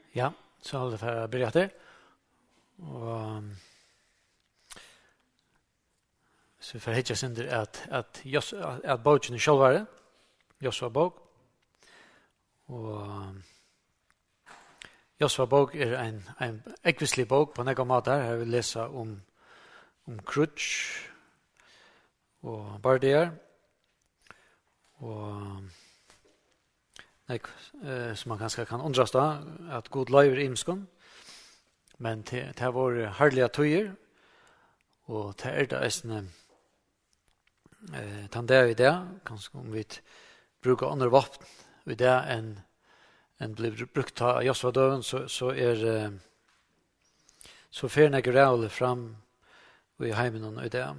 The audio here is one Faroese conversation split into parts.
Ja, så har det för att börja där. Och så för hitcha synder att boken är självare. Josua bok. Och Josua bok är en ekvislig bok på några måter. Här vill läsa om krutch och bardier. Och som man kanske kan undras då, att god lever imskon. Men det har varit härliga tøyer, og det det tann i det, kanskje om vi bruker andre vapen i det enn blir brukt av Josva døven, så fer nekker rævle fram i heimen og i det.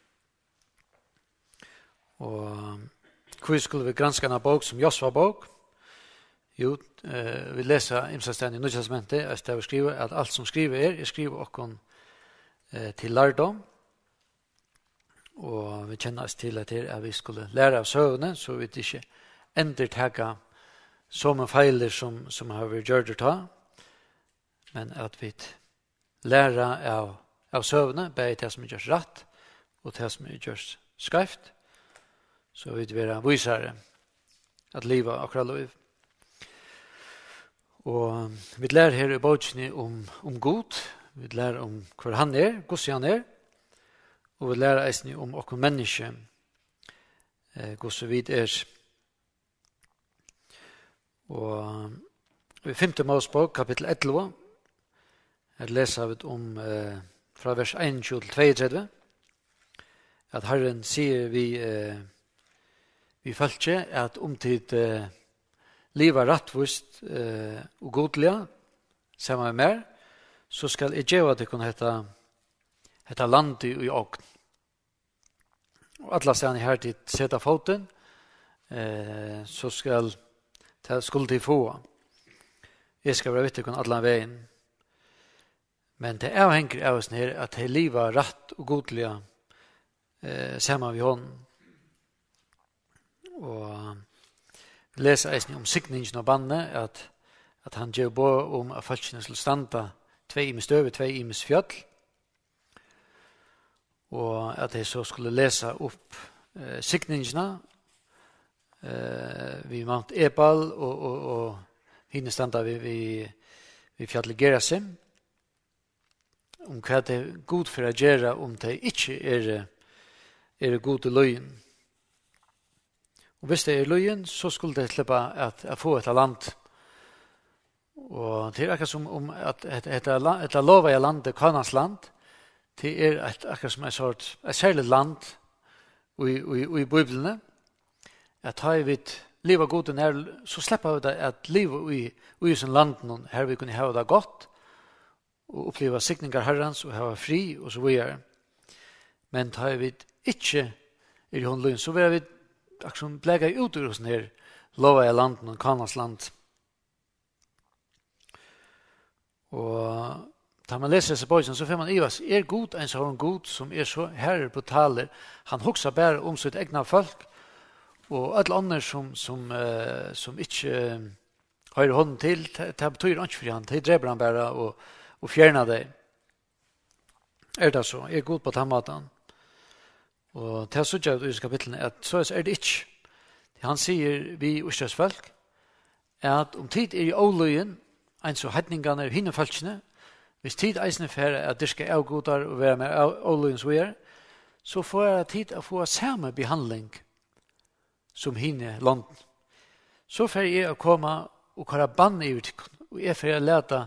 Og hvor skulle vi granske en bok som Josva bok? Jo, vi leser imsastegn i Nødtestamentet, at det skriver at alt som skriver skriver okkon til lærdom, og vi kjenner oss til at vi skulle lære av søvne, så vi ikke endertagga som feiler som har vært gjort ta, men at vi lærer av søvne, bare det som er gjort rett, og det som er gjort skreft, så vi være visere at livet akkurat lov. Og vi lærer her i boken om Gud, vi lærer om hvor han hvordan han og vi lærer eisen om okkur menneske, hvordan vi Og i 5. Mosebok, kapittel 11, her leser vi om fra vers 21 til 32, at Herren sier vi følger at omtid livet rettvist og godlige, sammen med mer, så skal jeg gjøre at det kunne hette land i åkn. Og alle stedene her til sette foten, så skulle de få. Jeg skal være vittig om alle veien. Men det avhenger av oss her at det livet rett og godlige sammen med hånden. Og vi leser eisen om sikningen av bandet, at han gjør på om at folkene skulle standa 2 imes støve, 2 imes fjall, og at jeg så skulle lese opp sikningene vi Mount Ebal og hinne standa vi fjallet Gerasim, om hva det er god for å gjøre om det ikke er god til løyen. Og hvis det er løyen, så skulle det slippe at få et land. Og det er akkurat som om at et lova i landet, Kanans land, det er akkurat som et særlig land i Bibelene, at har vi livet godt nær, så slipper vi det at livet i sin land, her vi kunne ha det godt, og oppleve sikninger herrens, og ha fri, og så videre. Men har vi ikke i håndløyen, så vil vi akkurat blegge ut ur oss nær lova i landet, og Kanans land. Og da man leser disse bøyene, så får man i oss, god en sånn god som så herre på taler. Han hokser bare om sitt egna folk, og alle andre som ikke har hånden til, det betyr ikke for han. Det dreper han bare og fjerner det. Det så? God på tannmaten. Og til så gjør det i kapitlet at så det ikke. Han sier vi Østers folk, at om tid i åløyen, en så hedningene og hinne folkene, hvis tid eisene fer at dyrke avgodar og være med åløyen så videre, så får jeg tid å få samme behandling som hinne land. Så får jeg å komme og kåre bann i ut, og jeg får lete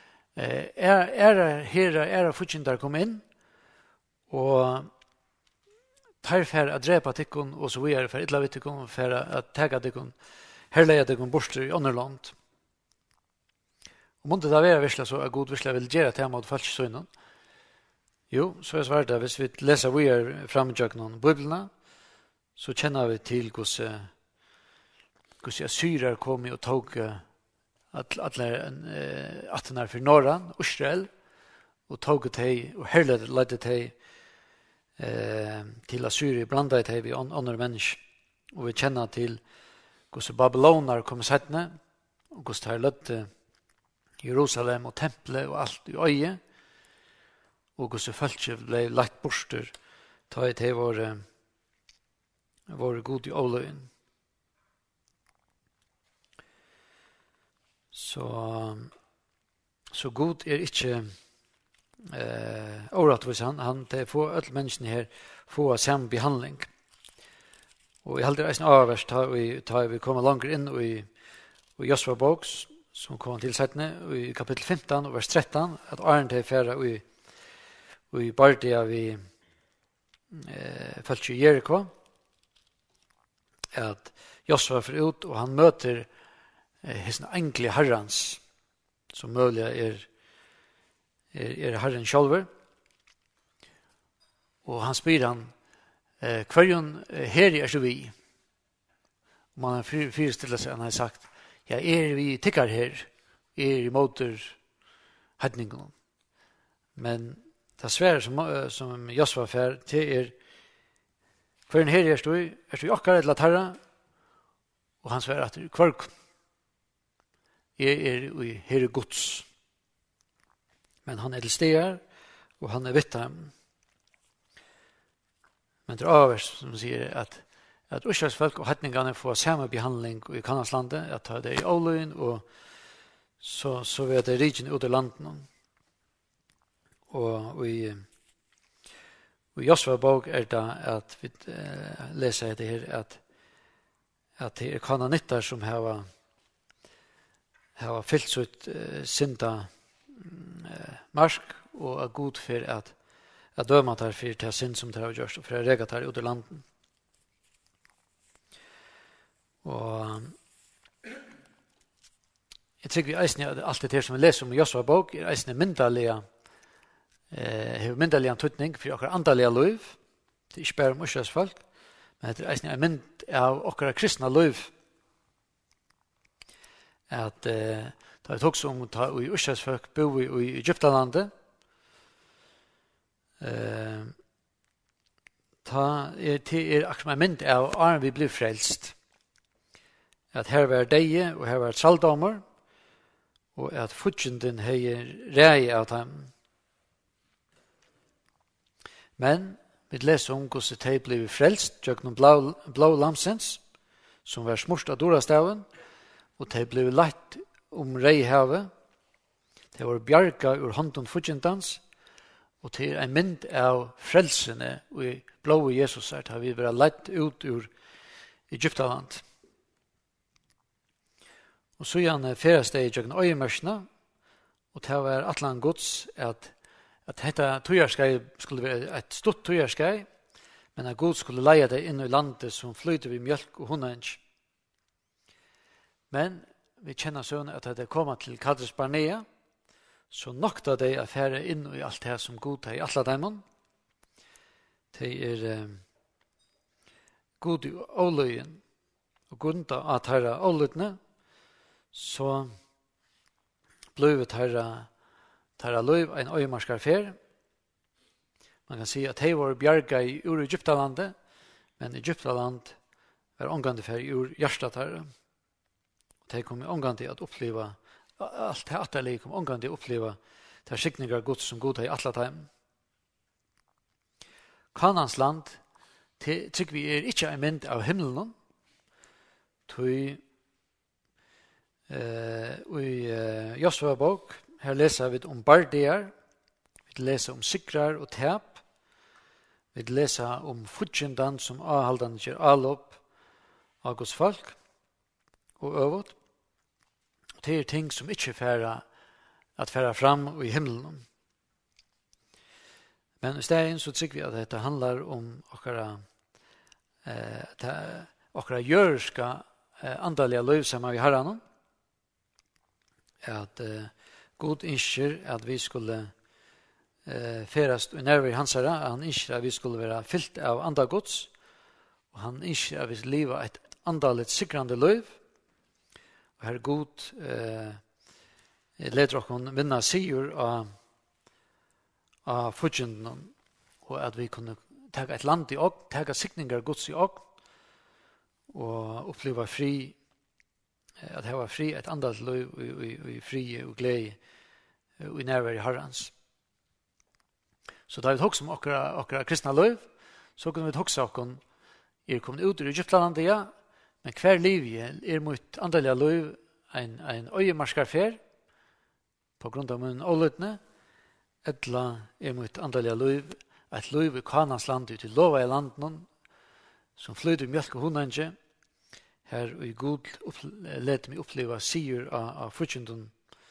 her fortjenter komme inn, og tar for å drepe tikkun og så videre, for ytla vitt tikkun, for å tega tikkun, herleie tikkun bort i andre land. Og måtte det være virkelig så god virkelig vil gjøre til mot falskesøgnen? Jo, så svaret det, hvis vi leser videre fremmedjøkene Bibelene, så kjenner vi til hvordan Assyrer kom og tog at den for Norran, Israel, og tog det og herledet det til Assyrer, blandet det vi andre mennesker. Og vi kjenner til hvordan Babyloner kom settene, og hvordan det lødde Jerusalem og tempelet og alt i øye, og hvordan folk ble lagt borster, ta i til våre god i åløyen. Så god ikke overrattvis han til få alle menneskene her få samme behandling. Og jeg heldig eisen avverst ta vi kommer langt inn i Josva boks, som kommer til settene, i kapittel 15 og vers 13, at Arne til færre i Bardia vi følte i Jericho, at Josva får ut, og han møter hesten enkle herrens, som mulig er herren sjálfur. Og han spyr han, hverjon her så vi? Og man har fyrstillet seg, han har sagt, ja, vi tikkar her, i motor hedningen. Men det svære som Josva fer til hverjon her er du i okkar eller terra? Og han sværer at kvark i her Guds. Men han til stegar, og han vitt ham. Men det avvers som sier at Israelsfolk og hedningene får samme behandling i Kanaslandet, at det i Åløyen, og så vet det riken ut i landen. Og i Josva bok det at vi leser det her, at det kananittar som har fyllt sitt synda marsk, og er god for at døma tar for til synd som tar og gjørst, og for å rega tar ut i landen. Og jeg tror vi eisne at alt det her som vi leser om i Josva bok er eisne myndalige tøytning for okkar andalige liv. Det er ikke bare om Israelsfolk, men det er eisne en mynd av okkar kristna liv. At da vi tok som ta i Israelsfolk bo i Egyptalandet, til akkurat en mynd av Arne vi blir frelst. At her var deie, og her var tralldommer, og at futjenden heier rei av dem. Men vi leser om hvordan de ble frelst, tjøkken blå lamsens, som var smurst av dorastaven, og de ble lagt reihavet. De var bjarga ur hånden futjendans, og til en mynd av frelsene og blå Jesus her, da vi ble lagt ut ur Egyptaland. Og så gjerne feresteg i tjøkken øyemersene, og det var atlan gods at dette tøyerskai skulle være et stort tøyerskai, men at Gud skulle leie det inn i landet som flyter ved mjölk og hundens. Men vi kjenner sånn at det kom til Kades Barnea, så nokta de å fære inn i alt det som Gud har i alle dem. Det God i åløyen, og grunta at herre åløyene, så ble herre løyv en øyemarskar fer. Man kan si at de var bjarga i ur Egyptalandet, men Egyptaland var omgående fer i ur hjertet herre. De kom omgående at oppleva alt det atterlig kom omgående at oppleva det skikningar Gud som God har i alle dem. Kanans land, tykker vi ikke en mynd av himmelen, i Josva bok, her leser vi om bardier, vi leser om sikrar og tep, vi leser om futjendan som avhaldan ikke allop av Guds folk, og øvåt. Det er ting som ikke færa fram i himmelen. Men i stedet så tykker vi at dette handler om okkara jørska andalige liv sammen vi herren, at God ønsker at vi skulle ferast i nærvær hans herre, han ønsker at vi skulle være fyllt av andagods, og han ønsker at vi skulle leve et andaligt sikrande liv, og her God leder oss vinna sigur av futjenden, og at vi kunne ta et land i åk, ta sikningar gods i åk, og oppleva fri att ha fri ett andalt liv i fri och glädje och i närvaro i Herrans. Så da vi hoksa om okra kristna liv, så kunne vi hoksa om kommet ut ur Egyptlandet, ja, men hver liv mot andaliga liv en øyemarskar på grunn av min ålutne, etla mot andaliga liv, et liv i Kanans land ut i lova i landen, som flyter mjölk og hundanje, her i god lete meg oppleva sier av frutjenden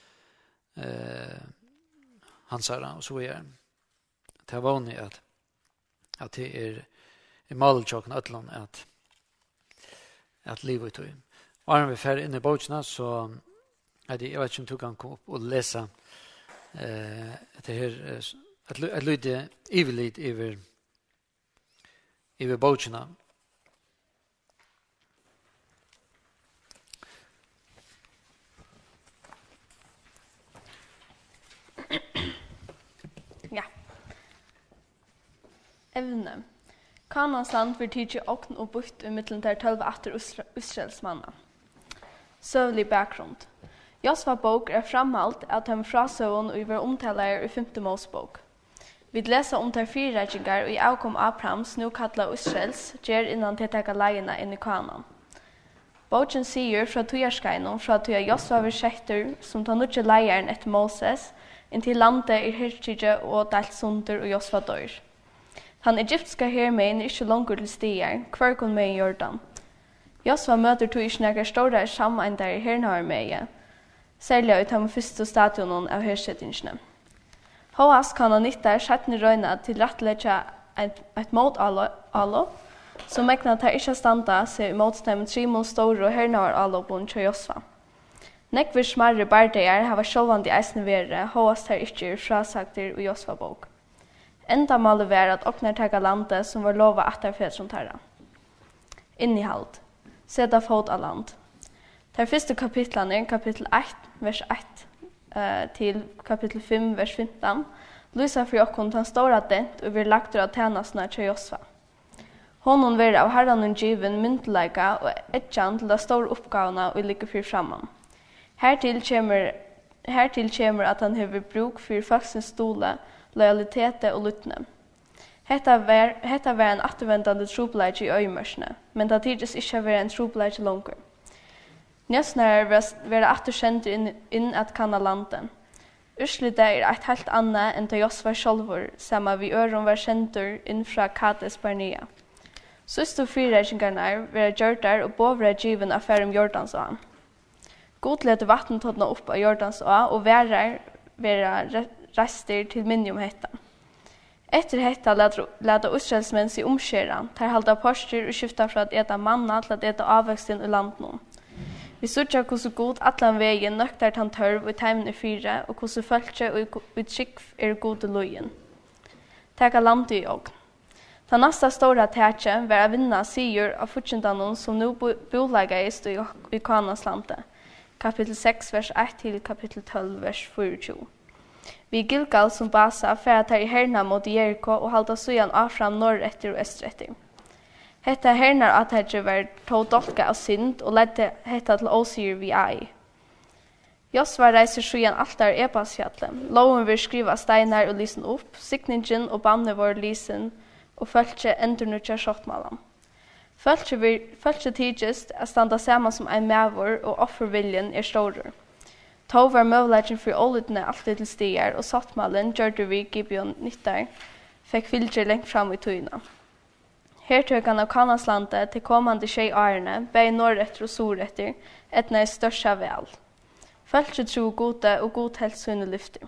hansara, og så det er vanlig at det malutjokken ødlån at livet tog. Og når vi fer inn i båtene, så jeg vet ikke om du kan komme opp og lese det her, at lyde ivelid iver båtene. Ja. Evne. Kanans land vil tidsi okn og bukt i middelen der 12 atter Israelsmanna. Søvlig bakgrunn. Josva bok framhalt at han frasøvn og var omtaler i 5. Mosebok. Vi leser om der 4 regjengar og i avkom Abrahams nu kalla Israels gjer innan til teka leiena inn i Kanan. Boken sier fra tujarskeinum fra tuja Josva var sektor som tar nutje leieren etter Moses inntil landet hirtige og dalt sunder og Josva dør. Han egyptiska hermein ikke langer til stier, hver kun med i Jordan. Josva møter to ikke nekker store sammenhender i hernaarmeie, særlig ut av første stadionen av hersettingsene. Hoas kan han nytta sjettene røyna til rettledja et mot allo, som megna tar ikke standa seg i motstemmen 3 store hernaar allobun til Josva. Nekver smarre bardeir hava sjålvandi eisne vere, hoas tar ikke frasagter og Josva bok. Enda målet var at oknar tega landet som var lova atterfedron tarra. Innihald. Seta fot av land. Der første kapitlene, kapitel 1, vers 1 til kapitel 5, vers 15, lyser for okkon den stora dent og vil lagt av tjenestene til Josva. Honon vil av herren given myndelaga og etjan til de store oppgavene og ligger for framman. Hertil kommer at han hever bruk for folksens stole, lojalitet og lyttne. Hetta var en attervendande trobeleid i øymørsene, men det tiddes ikke være en trobeleid langer. Njøsnere var atterkjent inn at kanna landet. Urslitet er et helt annet enn det Josva sjølver, sammen vi øren var kjentur inn fra Kades Barnea. Søste fyrreikingarna var gjørtar og bovre given affærum Jordansåen. God lette vattentådene opp av Jordansåen og værer rester til minimum hetta. Etter hetta lada Israelsmenn seg omskjera, der halda poster og skifta fra at eta manna til at eta avveksten i landet. Vi sutja hvordan god atlan vegen nøktar tan tørv og teimen 4, og hvordan følge og utskikk god i lojen. Teka landet i ogn. Ta nasta stora tætje var a vinna sigur av fortjendanon som nu bolageist i Kanans landet. Kapitel 6, vers 1 til kapitel 12, vers 24. Vi Gilgal som basa færat her i herna mot Jericho og halda sujan afram norretter og østretter. Hetta hernar atætje var tog dolka av synd og ledde hetta til åsigur vi ei. Josva reiser sujan altar Ebasfjallet. Loven vil skriva steinar og lisen opp, sikningen og banne vår lisen og følge endurnutja sjottmalan. Følge tidgest er standa saman som ein mævor og offerviljen stårer. Tog var møvleggen for ålutene alltid til stier, og sattmalen gjørte vi Gibeon nyttar, fikk fylgjer lengt fram i tøyna. Hertøkan av Kanaslandet til kommande årene, bei norretter og soretter, etna i størsta vel. Følge tro gode og god helsynne lyfter.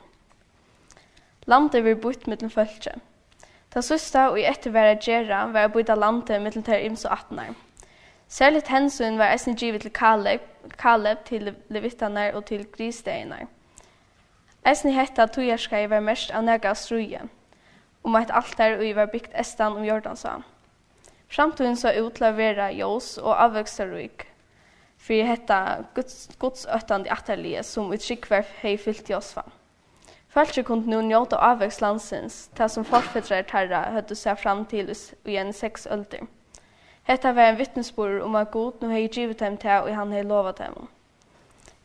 Landet vil bytt mittel følge. Ta søsta og i etterværa gjerra var bytta landet mittel ter ims og 18 år. Særligt hensyn var eisen givet til Kaleb til Levitanar og til Grisdeinar. Eisen hetta tujarskai var mest av nega struje, et altar og var byggt estan Jordansån. Framtiden så ut til å være jós og avvøkstaruik, for hetta godsøttande atterlige som utskikkvar hei fyllt Josva. Følge kunne nu njóta avvøkst landsins, det som forfedrar tarra høyde seg fram til i en 6 ølder. Hetta var en vittnesbord om at God nu hei givet dem til og han hei lovat dem.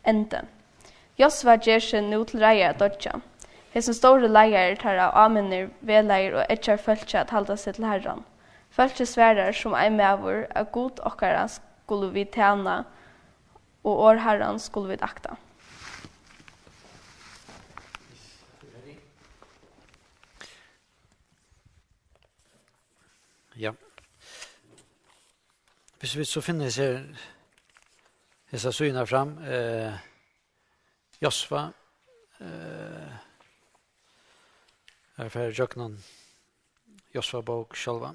Ende. Josva gjør seg nå til reier dødja. Hesen store leier tar av aminner, veleier og etjar følge at halda seg til herran. Følge sverar som ein mævur at god okkara skulle vi tjena og år herran skulle vi akta. Ja. Hvis vi så finner disse syner fram, Josva, her for Jøknan, Josva bok själva.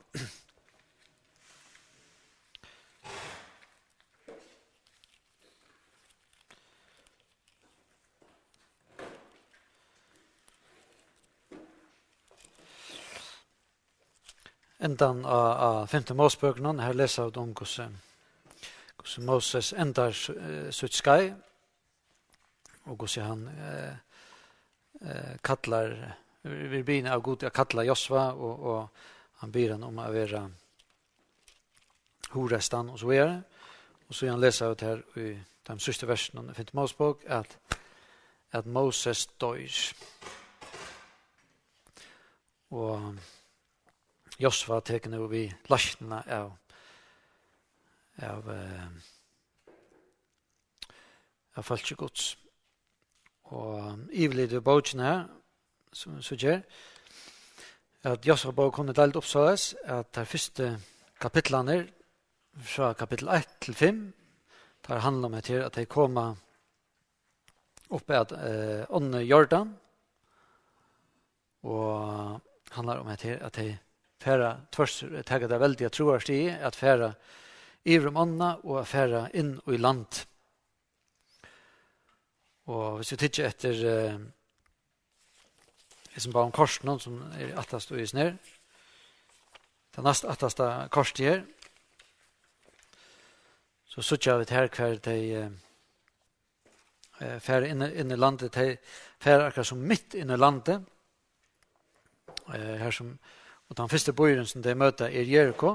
Endan av 5. Mosebøkene, her leser vi om hvordan Moses endar sitt skai, og hvordan han kallar, vi begynner av god å kalla Josva, og han ber han om å være horestan og så videre. Og så han leser ut her i de siste versene av 5. Mosebøk at Moses døys. Og Josva teker nå vi lasjene av falskgods. Og ivelig det bøkene her, som gjør, at Josva bøk kunne delt oppsås, at de første kapitlene fra kapittel 1 til 5, der handler om at de kommer opp at ånne Jordan, og handler om at de færa tvers taget det veldig troast i at færa ivrum ånna og færa inn i land. Og hvis vi tittar etter som bare om korsen som attast og is ned, det nest attast korset her, så sutja vi her hver de færa inn i landet, de færa akkurat som mitt inn i landet, her som og den første bøyren som de møter Jericho.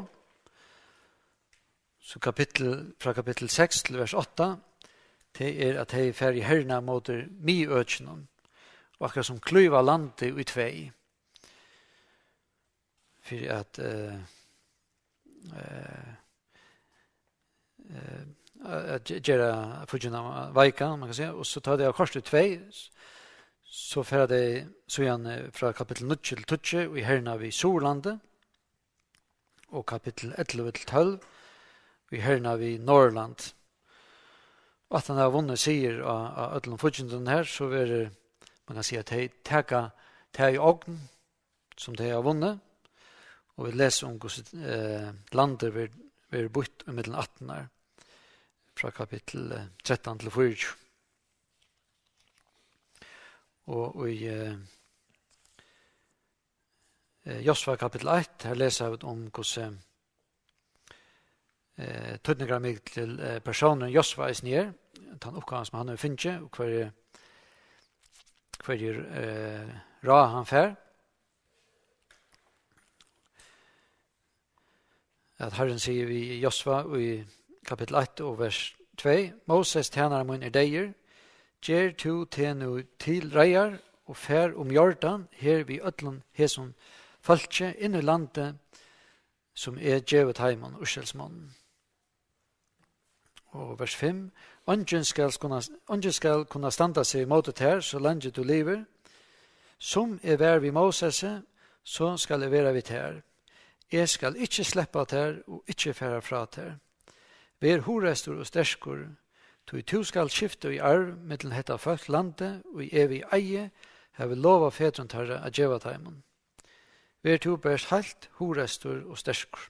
Så fra kapittel 6 til vers 8, det at de fer i herna mot mi-økenen, og akkurat som klyva landet i tvei. For at gjøre fudgjene veika, man kan si, og så tar de av korset tvei, så fer de så igjen fra kapittel 9 til 12 og i herna vi Sorlandet, og kapittel 11 til 12 og i herna vi Norrland. Og at han har vunnet sier av ødelen fudgjenden her, så er man kan si at de teka i ogn som de har vunnet, og vi leser om hvordan landet vil bort i middelen 18 her, fra kapittel 13 til 24. Og i Josva kapittel 1, her leser jeg om hvordan tøtninger meg til personen Josva er snier, den oppgaven som han har finnet, og hver ra han fer. At Herren sier vi i Josva i kapittel 1 og vers 2, Moses tjener min deier, gjer to tenu til reier og fer om Jordan, her vi ødlen heson falske inn i landet som djevet heimann, Urselsmannen. Og vers 5, Ongen skal kunne standa seg imot det her, så lenge du lever. Som vær vi Moses, så skal jeg være vidt her. Jeg skal ikke slippe her, og ikke fære fra her. Vær horestor og sterskor, du skal skifte i arv mellom hetta folk landet, og i evig eie, har vi lov av fedrent herre av djevateimen. Vær to bærs halt, horestor og sterskor.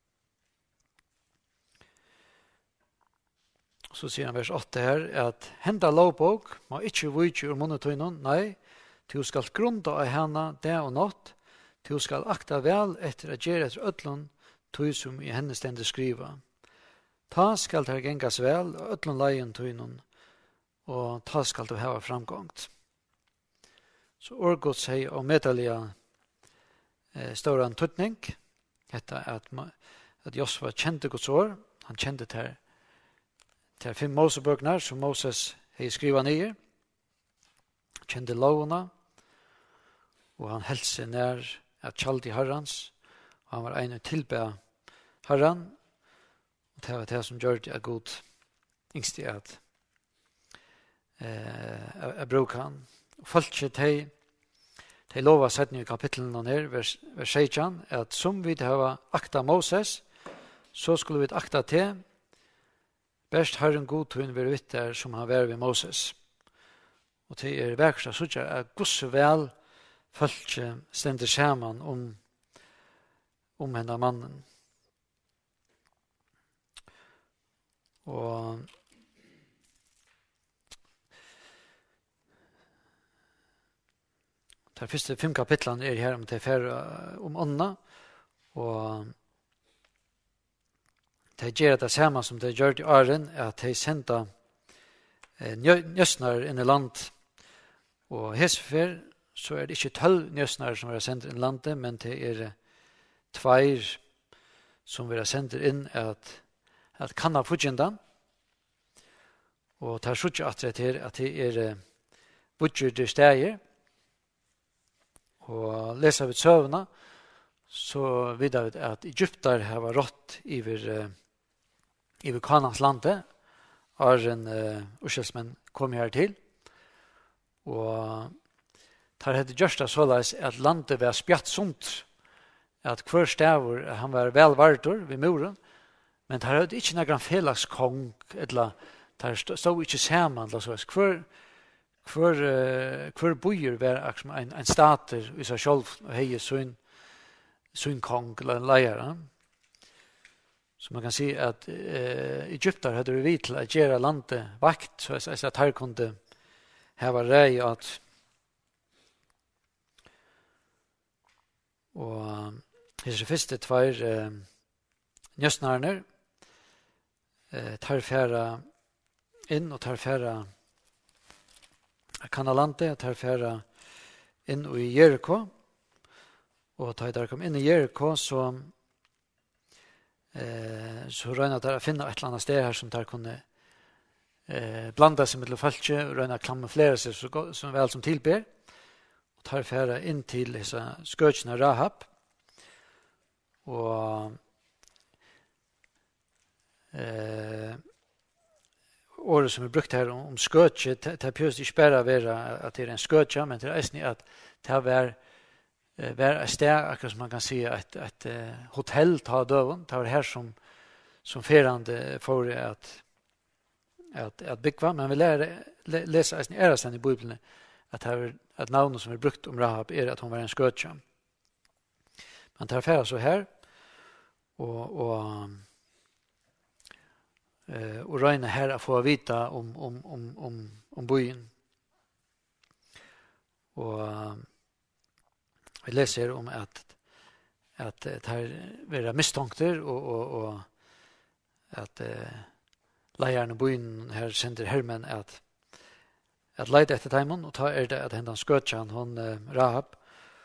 Så sier han vers 8 her, at henda lovbok må ikke vujtje ur monotøynen, nei, du skal grunda av henne det og natt, du skal akta vel etter at gjøre etter ødlån, tøy som i henne stendet skriva. Ta skal det gengas vel, og ødlån leien tøynen, og ta skal det hava framgångt. Så orgot seg og medalja stora en tøtning, hetta at Josva kjente Guds år, han kjente til 5 Mosebøkene som Moses hei skriva nyer, kjente lovene, og han heldt seg nær at kjaldi herrans, og han var en tilbe herran, og det var det som gjør det god yngst i at jeg bruker han. Og folk ikke de lover seg i kapitlen her, vers 16, at som vi har akta Moses, så skulle vi akta til, best herren god til å være vitt der som han var ved Moses. Og til verkst så at gosse vel folk stender sammen om henne mannen. Og de første 5 kapitlene her om det færre om ånda, og de gjør det samme som de gjør i åren, at de sender njøsner inn i land. Og hesfer så det ikke 12 njøsner som er sendt inn i landet, men det 2 som er sendt inn at kanna fudgendan. Og det sutja at det budget steder. Og leser vi søvnene, så vidar vi at Egypter har rått iver Kanans landet, og en urskjelsmenn kom her til. Og der hadde gjørst det såleis at landet var spjattsomt, at hver stavur han var velvardur ved muren, men der hadde ikke noen felags kong, eller der stod ikke saman, hver bojer var en stater i seg selv, og hei sin kong eller en leier. Så man kan si at Egypter hadde vi til å gjøre landet vakt, så at her kunne hava rei at og hese første 2 njøsnarner tar færa inn og tar færa kanalandet, tar færa inn i Jericho, og da der kom inn i Jericho, så røyna der å finne et eller annet sted her som der kunne blanda seg med falske, og røyna kamuflere seg så vel som tilber, og tar færa inn til disse skøtjene Rahab, og året som brukt her om skøtje, det pjøst ikke bare være at det en skøtje, men det eisning at det var et sted, akkurat som man kan si, et hotell ta døven. Det var her som ferande for at bygva, men vi leser eisning æresten i Bibelen at navnet som brukt om Rahab at hun var en skøtje. Men det er ferdig så her, og røyne her å få vita om byen. Og vi leser om at det her vil misstånkter, og at leierne byen her sender hermen at leide etter teimen, og ta det at hendan skøtjan, hun Rahab,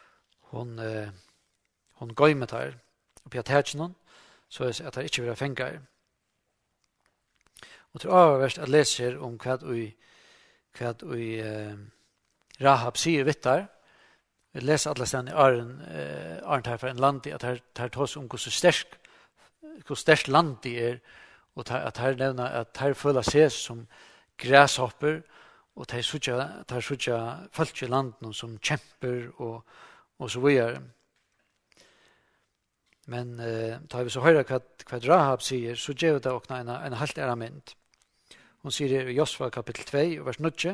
hun gøymet her, oppi at hertjen, så at det ikke vil fengt her. Og til avverst at leser om hva Rahab sier vittar. Vi leser alle stedene i Arnt her fra en land, at her tås om hvor sterkt land de og at her nevner at her føler seg som græshopper, og her sutja folk i landet som kjemper og så videre. Men da vi så høyre hva Rahab sier, så gjør det også en helt erament. Hun sier i Josva kapittel 2, vers 9.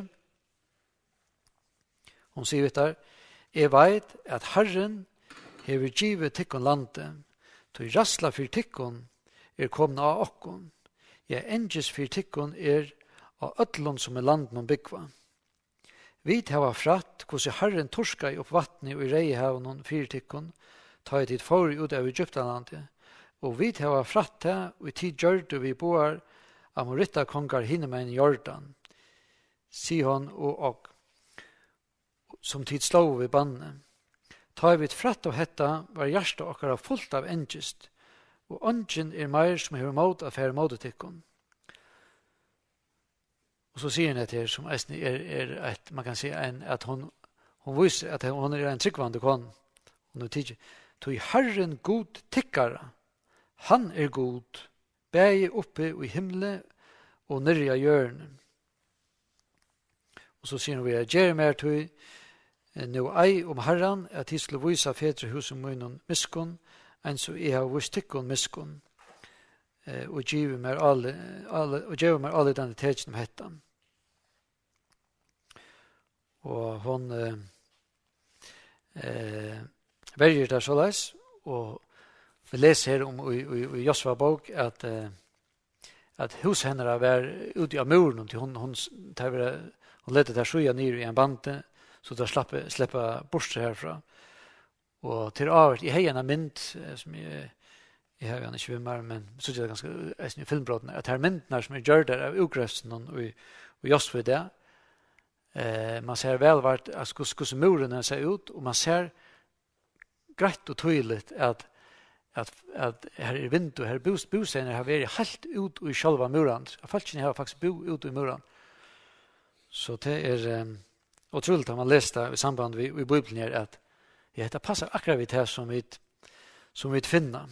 Hun sier der, jeg vet at Herren hever givet tikkun landet, til rassla fyr tikkun kommet av okkon. Ja, enges fyr tikkun av ötlund som landen om byggva. Vi hava fratt hvordan Herren torska opp vattnet og i reihavnen fyr tikkun, ta i tid for ut av Egyptalandet, og vi hava fratt det, og i tid gjørte vi boar Amoritta kongar hinnemenn i Jordan, Sihon og som tid slå vi banne. Ta vi fratt av hetta var hjertet okkara fullt av engest, og ongen meir som hever måd av fære mådetikkon. Och så säger det här som är att man kan säga att hon visar att hon är en tryggvande kon. Hon är tidigt. Tog Herren god tickare. Han är god. Bäge uppe i himle och nere i hjörnen. Och så säger vi att Jeremiah tog nu ei Herren at de skulle vise fedre hos og munnen miskun, enn så jeg har vist tikkun miskun, og gjør meg alle denne tegjen om hettan. Og hun verger der såleis, og vi leser her om i Josva bok at hos henne var ute av muren, til hun lette der sjuja nere i en bande, så da släppa bort härifrån. Och till avert i hejarna mynd som jag har ju inte vimmar, men så är det ganska i filmbrotten att här myndnar som är gjorda av ugrösten och just för det. Man ser väl vart hur muren ser ut, och man ser greit och tydligt att här är vind och här bosägner har varit helt ut i själva muren. Falskene har faktiskt bo ut i muren. Så det är otroligt att man läste i samband med Bibeln här att det passar akkurat vid det som vi finner.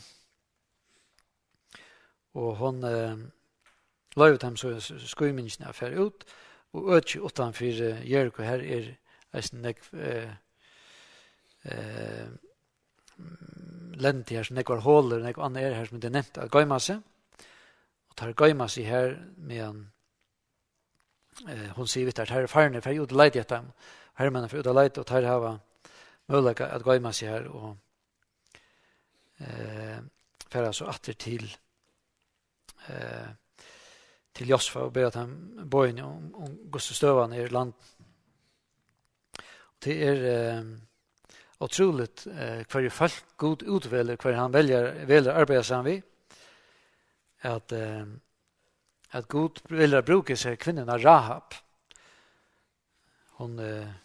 Och hon la ut dem så skojminnsna för ut och ötch utanför Jericho här är en länd här som nekvar håller, nekvar andra är här som det nämnt att gøyma seg. Och tar gøyma seg här med hon säger att här är farne för ut lite att dem. Här man för ut lite och tar ha möjlighet att gøyma seg här och för så åter till Josfa och be att han bojen om Gustav Stövan i land. Det är otroligt kvar folk god utväljer kvar han väljer arbeta sam vi att god vill bruka sig kvinnorna Rahab. Hon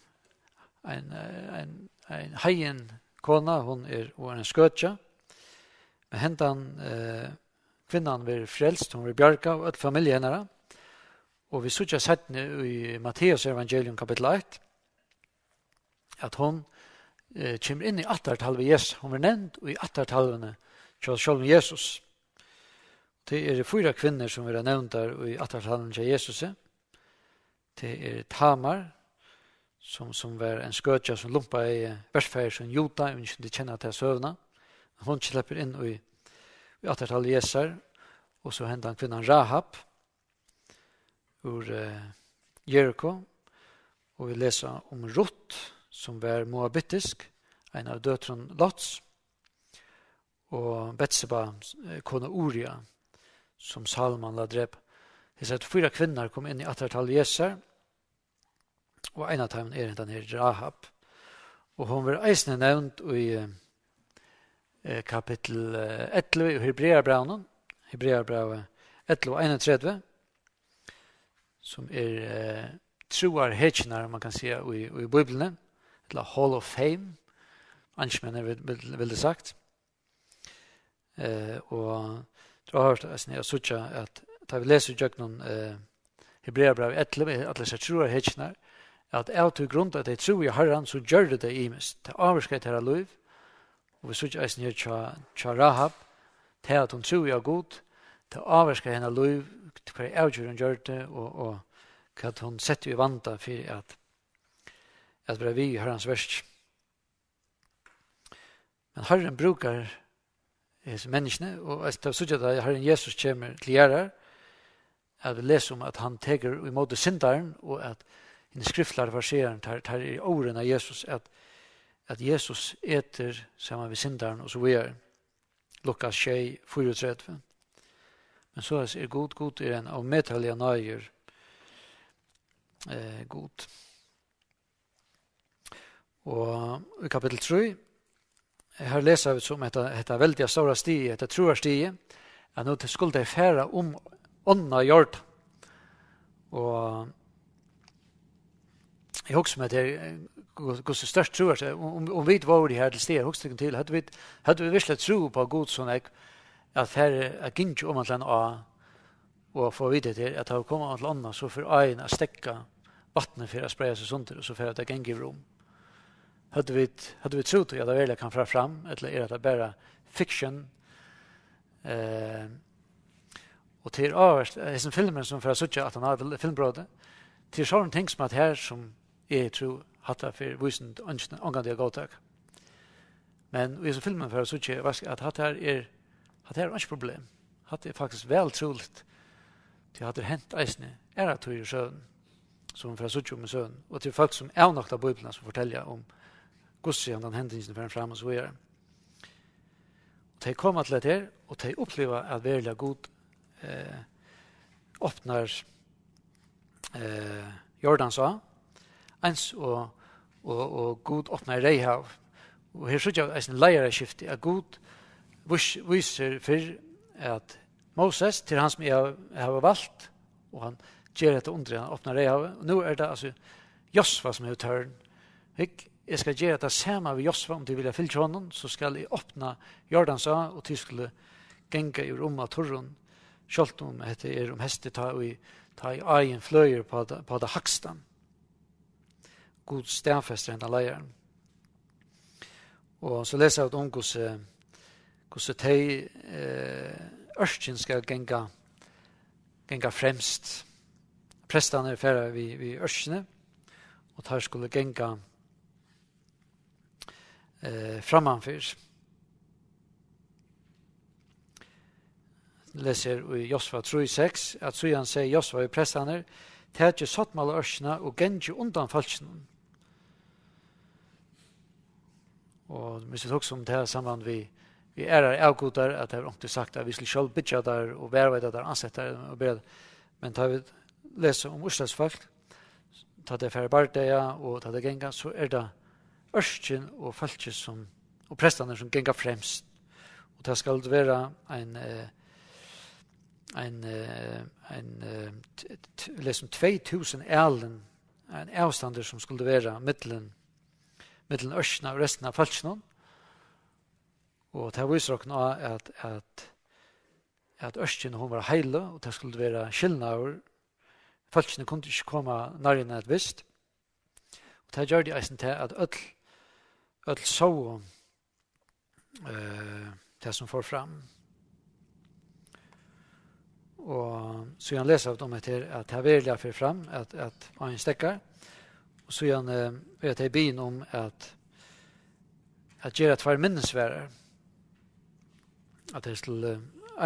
en hejen kona, hon är en skötja. Men hentan kvinnan var frälst, hon var bjärka och ett familjenära. Och vi såg sett nu i Matteus evangelium kapitel 1 att hon kommer in i 8-talvet Jesus. Hon var nämnd i 8-talvene till själva Jesus. Det är 4 kvinnor som är nämnt där i 8-talvet till Jesus. Det är Tamar som var en skötja som lumpade i versfärg som Jota, och inte känner till sövna. Hon släpper in i 8-talvet Jesus. Och så hände han kvinnan Rahab ur Jericho. Och vi läser om Rut som var moabitisk, en av dötron Lots, och Betseba, kona Uria, som Salman la drepa. Det är att 4 kvinnor kom in i 8-talvet Jesus, och en av dem är den här Rahab. Och hon var eisne nevnt i kapitel 11 i Hebreerbrevet 11:31, som är troar hetjnar, man kan säga, i Bibeln, eller Hall of Fame, ansmännen vill det sagt. Och då har jag sett att vi läser i Hebreerbrevet 11, att läsa troar hetjnar, att av till grund att det tror i Herren så gör det imest. Det avskar till hela liv. Och vi såg att jag tja Rahab, till att hon tror jag god, till avskar henne liv, till hver avgjør hun gjør det, og at hon setter i vanta for at være vi i Herrens versk. Men Herren brukar menneskene, og det er sånn at Herren Jesus kommer til gjerder, at vi leser om at han teker i måte syndaren, og at i den skriftlige verseren tar i åren av Jesus, at Jesus eter sammen med syndaren, og så videre. Lukas 6:34. Men så är god är en av metalliga nöjer god. Och i kapitel 3 här läser vi som heter väldigt stora stige, heter troarstige, att nu skulle det färra om onna gjort. Och jag också med det går så störst tror jag om vi var det här till steg högst till hade vi visst tro på god sån att här är inte om att og få vite til at det kommer til ånden, så får øynene stekka vattnet for å spreie seg sånt, og så får det genge i rom. Hadde vi trodd at det virkelig kan fra fram, eller det bare fiction, og til øverst, i filmen som får suttje at han har filmbrådet, til sånne ting som at her som jeg tror hatt det for visen ångande av godtak. Men i filmen får suttje at hatt her er ikke problem. Hatt er faktisk vel troligt til at det hent eisne at tog i søvn, som får suttje om i søvn, og til folk som er nok av Bibelen som forteller om hvordan den hendelsene får fram og så videre. Og de kommer til det her, og de opplever at virkelig god åpner Jordanså, ens og god åpner Reihav. Og her synes jeg en leierskifte at god viser for at Moses, til han som jeg har valgt, og han gjør dette under, han åpner Reihav. Og nå det altså Josva som er tørn. Jeg skal gjøre det samme ved Josva, om de vil ha fyllt honom, så skal jeg åpne Jordanså, og de skulle genge i rom av torren, selv om det hestet ta i egen fløyer på det hakstan. God stedfester enn leieren. Og så leser jeg om hvordan de ørsten skal genga fremst. Prestene ferdig vi ørstene, og der skulle genga framanfyr. Leser i Josva 3:6 at så han sier Josva i prestene, det ikke satt med alle ørstene og gengi undan falskene. Og hvis vi tok om det her samband vi avgodar at det har ikke sagt at vi skulle selv bytja der og være der ansett der, men da vi leser om Ørslandsfolk, da det er ferdig bardeia og da det genga, så det ørsten og falskene som og prestene som genga fremst. Og det skal være liksom 2000 elen, en avstander som skulle være mittelen ørstene og resten av falskene. Og det viser også at ørstene hun var heile, og det skulle være skillnader. Falskene kunne ikke komme nærmere et visst. Og det gjør de eisen til at ødel så det som får fram. Og så han leser om det at det er virkelig for fram at han stekker. Og så han vet jeg byen om at gjøre tvær minnesværer. At det skulle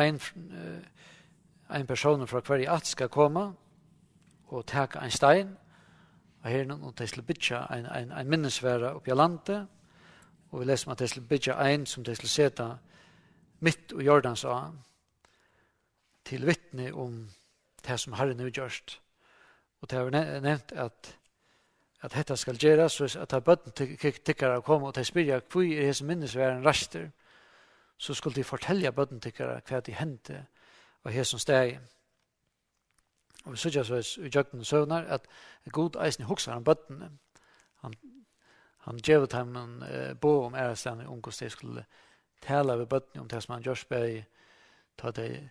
en person fra hver i at skal komme og take en stein og her og det skulle bytja en minnesvære oppi landet. Og vi leser om at det skulle bytja en som det skulle seta midt i Jordanså til vittne om det som Herren har gjort. Og det har nevnt at dette skal gjøres, så at det bøtten tykkere komme og de spyrer hva er det som minnesværen raster, så skulle de fortelle bøtten tykkere hva de hendte og hva som steg. Og vi synes så i jøkken søvner at god eisen hokser om bøttene. Han gjør dem en bo om ærestene om hvordan de skulle tale ved bøttene om det som han gjør spør ta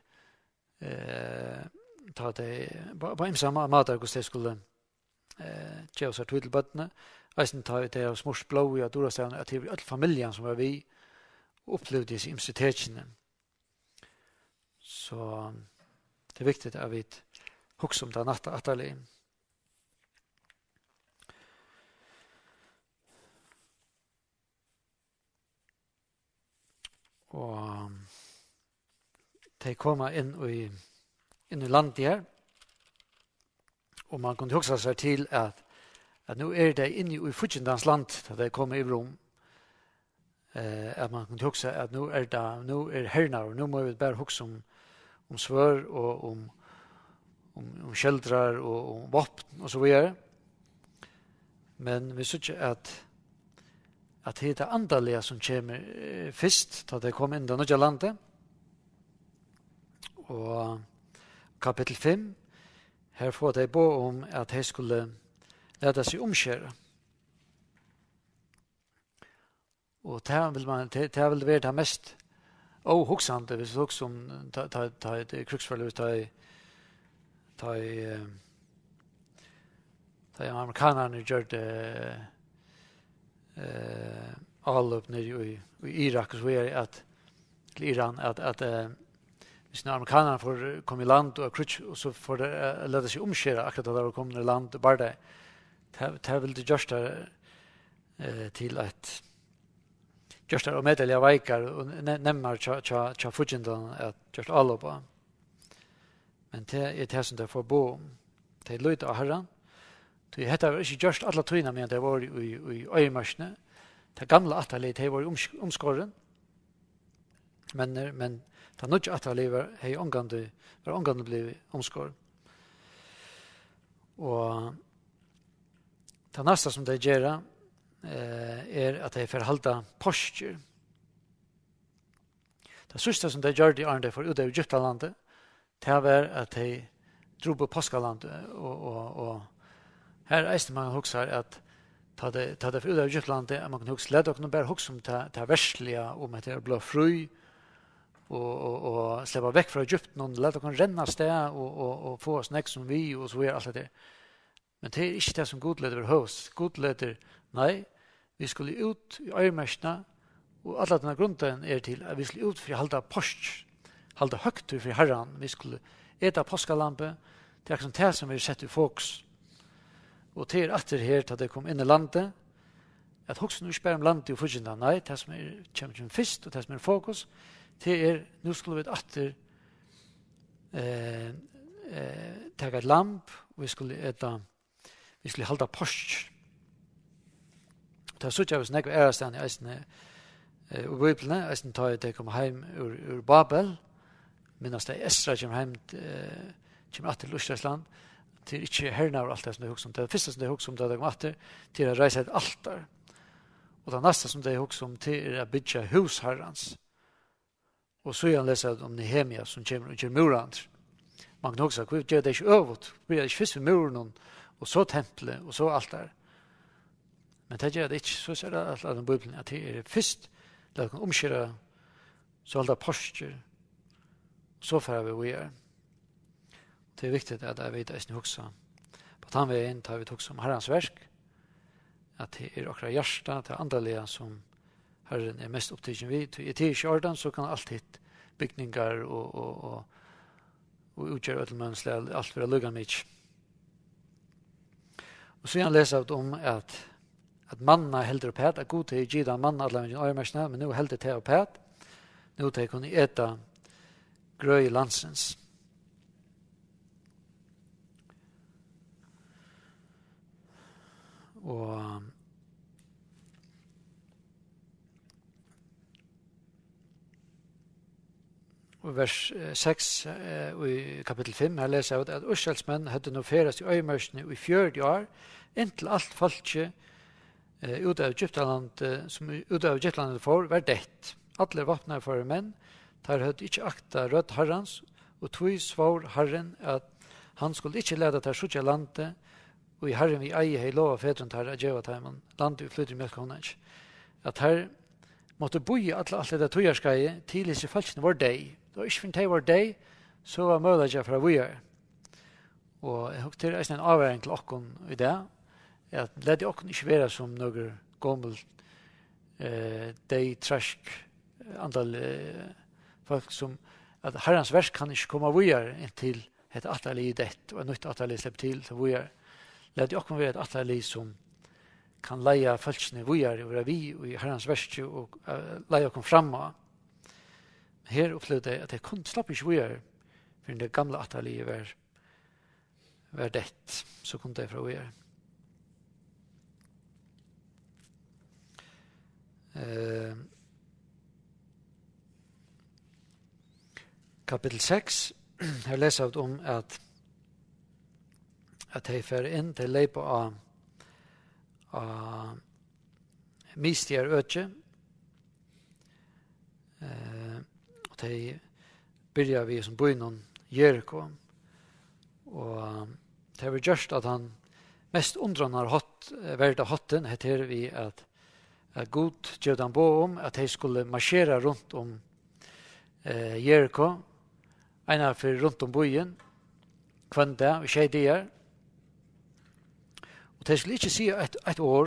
det på en samme måte hvordan de skulle gjøre seg til bøttene. Eisen ta det av smors blå i at Dorastevne at det var alle familien som var vi og opplevde disse imsitetene. Så det er viktig at vi husker om det natt atterlig. Og de kommer inn i landet her, og man kunne huske seg til at nå det inne i Fudjendans land da de kommer i rom, at man kunne huske at nå herna, og nå må vi bare huske om svør og om kjeldrar og om våpen og så videre. Men vi synes ikke at det er det andalige som kommer først da de kommer inn i det nye landet. Og kapitel 5, her får de bo om at de skulle lede seg omkjøre. Og det vil være det mest hoksande hvis det også om det er kruksfølge, ta i amerikanerna gjorde avløp nere i Irak, så är att till Iran att hvis amerikanerna får komma i land och så får det leda sig omskjera akkurat där de kommer i land bara det vill det just till att just och medalja veikar och nämmer cha fujindan att just alla på. Men det är som det får bo. Det lyder av Herren. Det heter ikke just alla tøyna men det var i øyemarsne. Det gamla atali det var omskåren. Men det nødja atali var omgående blev omskåren. Og det neste som det gjør at de forhalda postur. Det siste som de gjør de Arne for ut av Egyptalandet, det var at de dro på Påskalandet og her eiste man husker at ta det for ut av Egyptalandet, man kan huske ledd og bare huske om det verslige, om at det ble fri og släppa vekk fra Egypten og ledd og renna sted og få oss nek som vi og så videre alt det. Men det er ikke det som God leder hos. God leder, nei, vi skulle ut i øyemestene, og alle denne grunnen er til at vi skulle ut for å halda post, halda høgtur for Herren. Vi skulle eta påskalampe, det er det som vi sett i fokus. Og til etter her, til det kom inn i landet, at hoksen ikke bare om landet og fudgjenda, nei, det som kommer først, og det som fokus, til nå skulle vi etter ta et lamp, og vi skulle halda post. Det er så ikke jeg var ærestene i eisene og Bibelene, eisene tar jeg kom hjem ur Babel, minnast det Esra kommer hjem kommer til Østlandsland, til ikke herna over alt det som det hos om. Det første som det hos om det kom atter, til å reise et altar. Og det neste som det hos om til å bygge husherrens. Og så han leser om Nehemia som kommer og gjør murant. Man kan også si, det ikke øvut, vi er ikke først ved muren, og så tempelet, og så altar. Men det gjør det ikke, så ser det alt av den Bibelen, at det er først, det kan omkjøre, så alt er postur, så får vi gjøre. Det er viktig at jeg vet at jeg husker på den veien tar vi husker om Herrens verk, at det er akkurat hjertet, det er andalige som Herren er mest opptidsen vid. I tid i orden så kan alltid bygninger og utgjøre ødelmønslig, alt være lukket mye. Og så han leser om at manna helder opp at god til å gi den manna alle med øyemersene, men nå helder til opp at nå til å kunne ete grøy landsens. Og vers 6 i kapittel 5 her leser jeg at Israelsmenn hadde nå ferast i øyemørsene i 40 år inntil alt folket ut av Egyptalandet som ut av Egyptalandet får var dett. Alle vapner for menn der hadde ikke akta rødt herrens og tog svår herren at han skulle ikke lede til sutja landet og i herren vi eie hei lov av fedren til å gjøre til ham landet utflytter med konens. At her måtte boie alle det togjerskei til disse folkene var deg. Da ikke finnes det var deg, så var mulig for å gjøre. Og jeg husker til en avværing til åkken i det, at lede åkken ikke være som noen gammel deg, trask, andal folk som at herrens verk kan ikke komme å gjøre inntil et atali i det, og et nytt atali slipper til å gjøre. Lede åkken være et atali som kan leie folkene gjøre, og vi i herrens verk, og leie åkken fremme. Her opplevde jeg at jeg kunne slappe ikke gjøre, for det gamle atelier var dett, så kunne jeg fra gjøre. Kapittel 6, her leser jeg om at jeg fer inn til leipa av mistier øtje, og de byrja vi som bøynon Jericho, og det var gjørst at han mest undran har vært av hotten, heter vi at God gjør han på om at de skulle marsjera rundt om Jericho, ena for rundt om byen, kvann det, og tjej det. Og det skulle ikke si et år,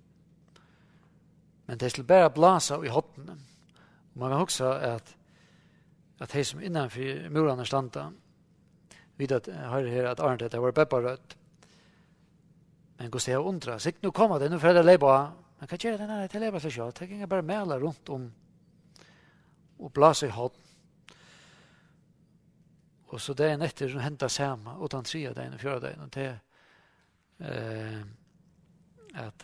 men det skulle bare blasa i hottene. Man kan huske at de som innanfor murene standa, vid at her at Arne det var bebbarødt. Men hvordan jeg undrer, så nå kommer det, nå får jeg leiba, men hva gjør det når jeg leiba seg selv? Det kan bare mæla rundt om og blasa i hotten. Og så det etter som hentet sammen, utan 3 dagen og 4 dagen, og det at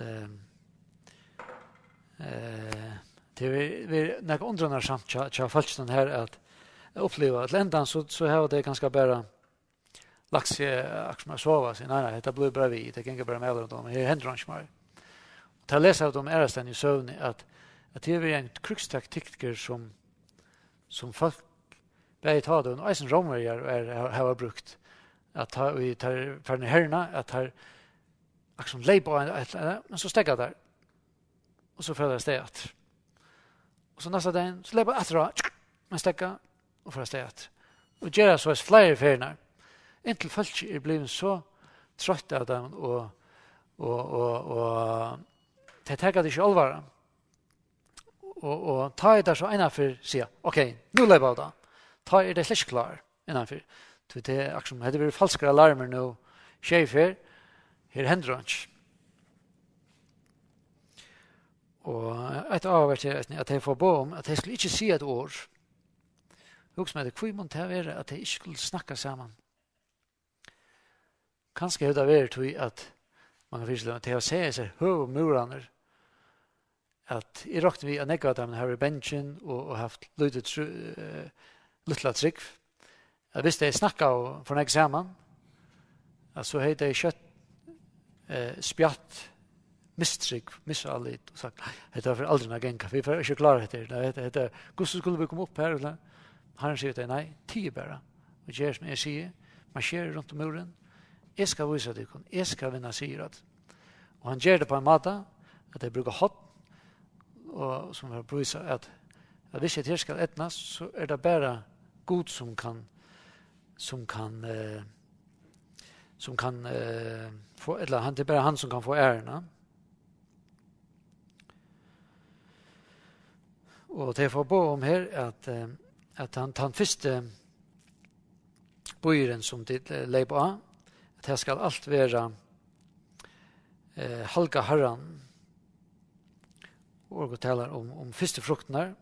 det er noen undrende samt til falskene her at oppleva at lendan så har det ganske bare lagt seg akkurat sova sig. Nej, det blir bra vi. Det kan inte bara med runt om. Här händer inte mer. Ta läsa av de ärastan i sövn att det är en kruxtaktiker som folk börjar ta det och eisen romer har brukt att vi tar för den herrna att har akkurat lej på men så stäcka där. Och så föder steget. Och så nästa dag så lej på att man stäcka och för steget. Och göra så är fler färnar. Inntil folk blivit så trött av dem och det tar det inte allvar. Och ta det så innanför säga okej, nu lever jag då. Ta det släck klar innanför. Det är liksom hade varit falska alarmer nu. Chefer här händer det. Och ett avvärst är att jag får bo om att jag skulle inte se ett år. Husk med det kvimmon till att jag inte skulle snacka samman. Kanske det är det att man kan förstå att jag säger sig huvudmuraner att I råkte vi att negga dem här I benchen och haft lilla trick. Jag visste jag snacka för en examen. Så hade jag kött spjatt misstryck, missallit och sagt det var för aldrig någon gänga. Vi får inte klara det. Det hur skulle vi komma upp här? Han säger nej, 10 bara. Och gör som jag säger, marscherar runt om muren. Jeg skal vise det, jeg skal vinne sirat. Og han gjør det på en måte, at jeg bruker hot, og som har brukt at hvis jeg skal etnas, så det bare god som kan få, eller det bare han som kan få ærena. Og det får på om her, at han første bøyren som det leip av, det skal alt være halga herran og taler om første fruktene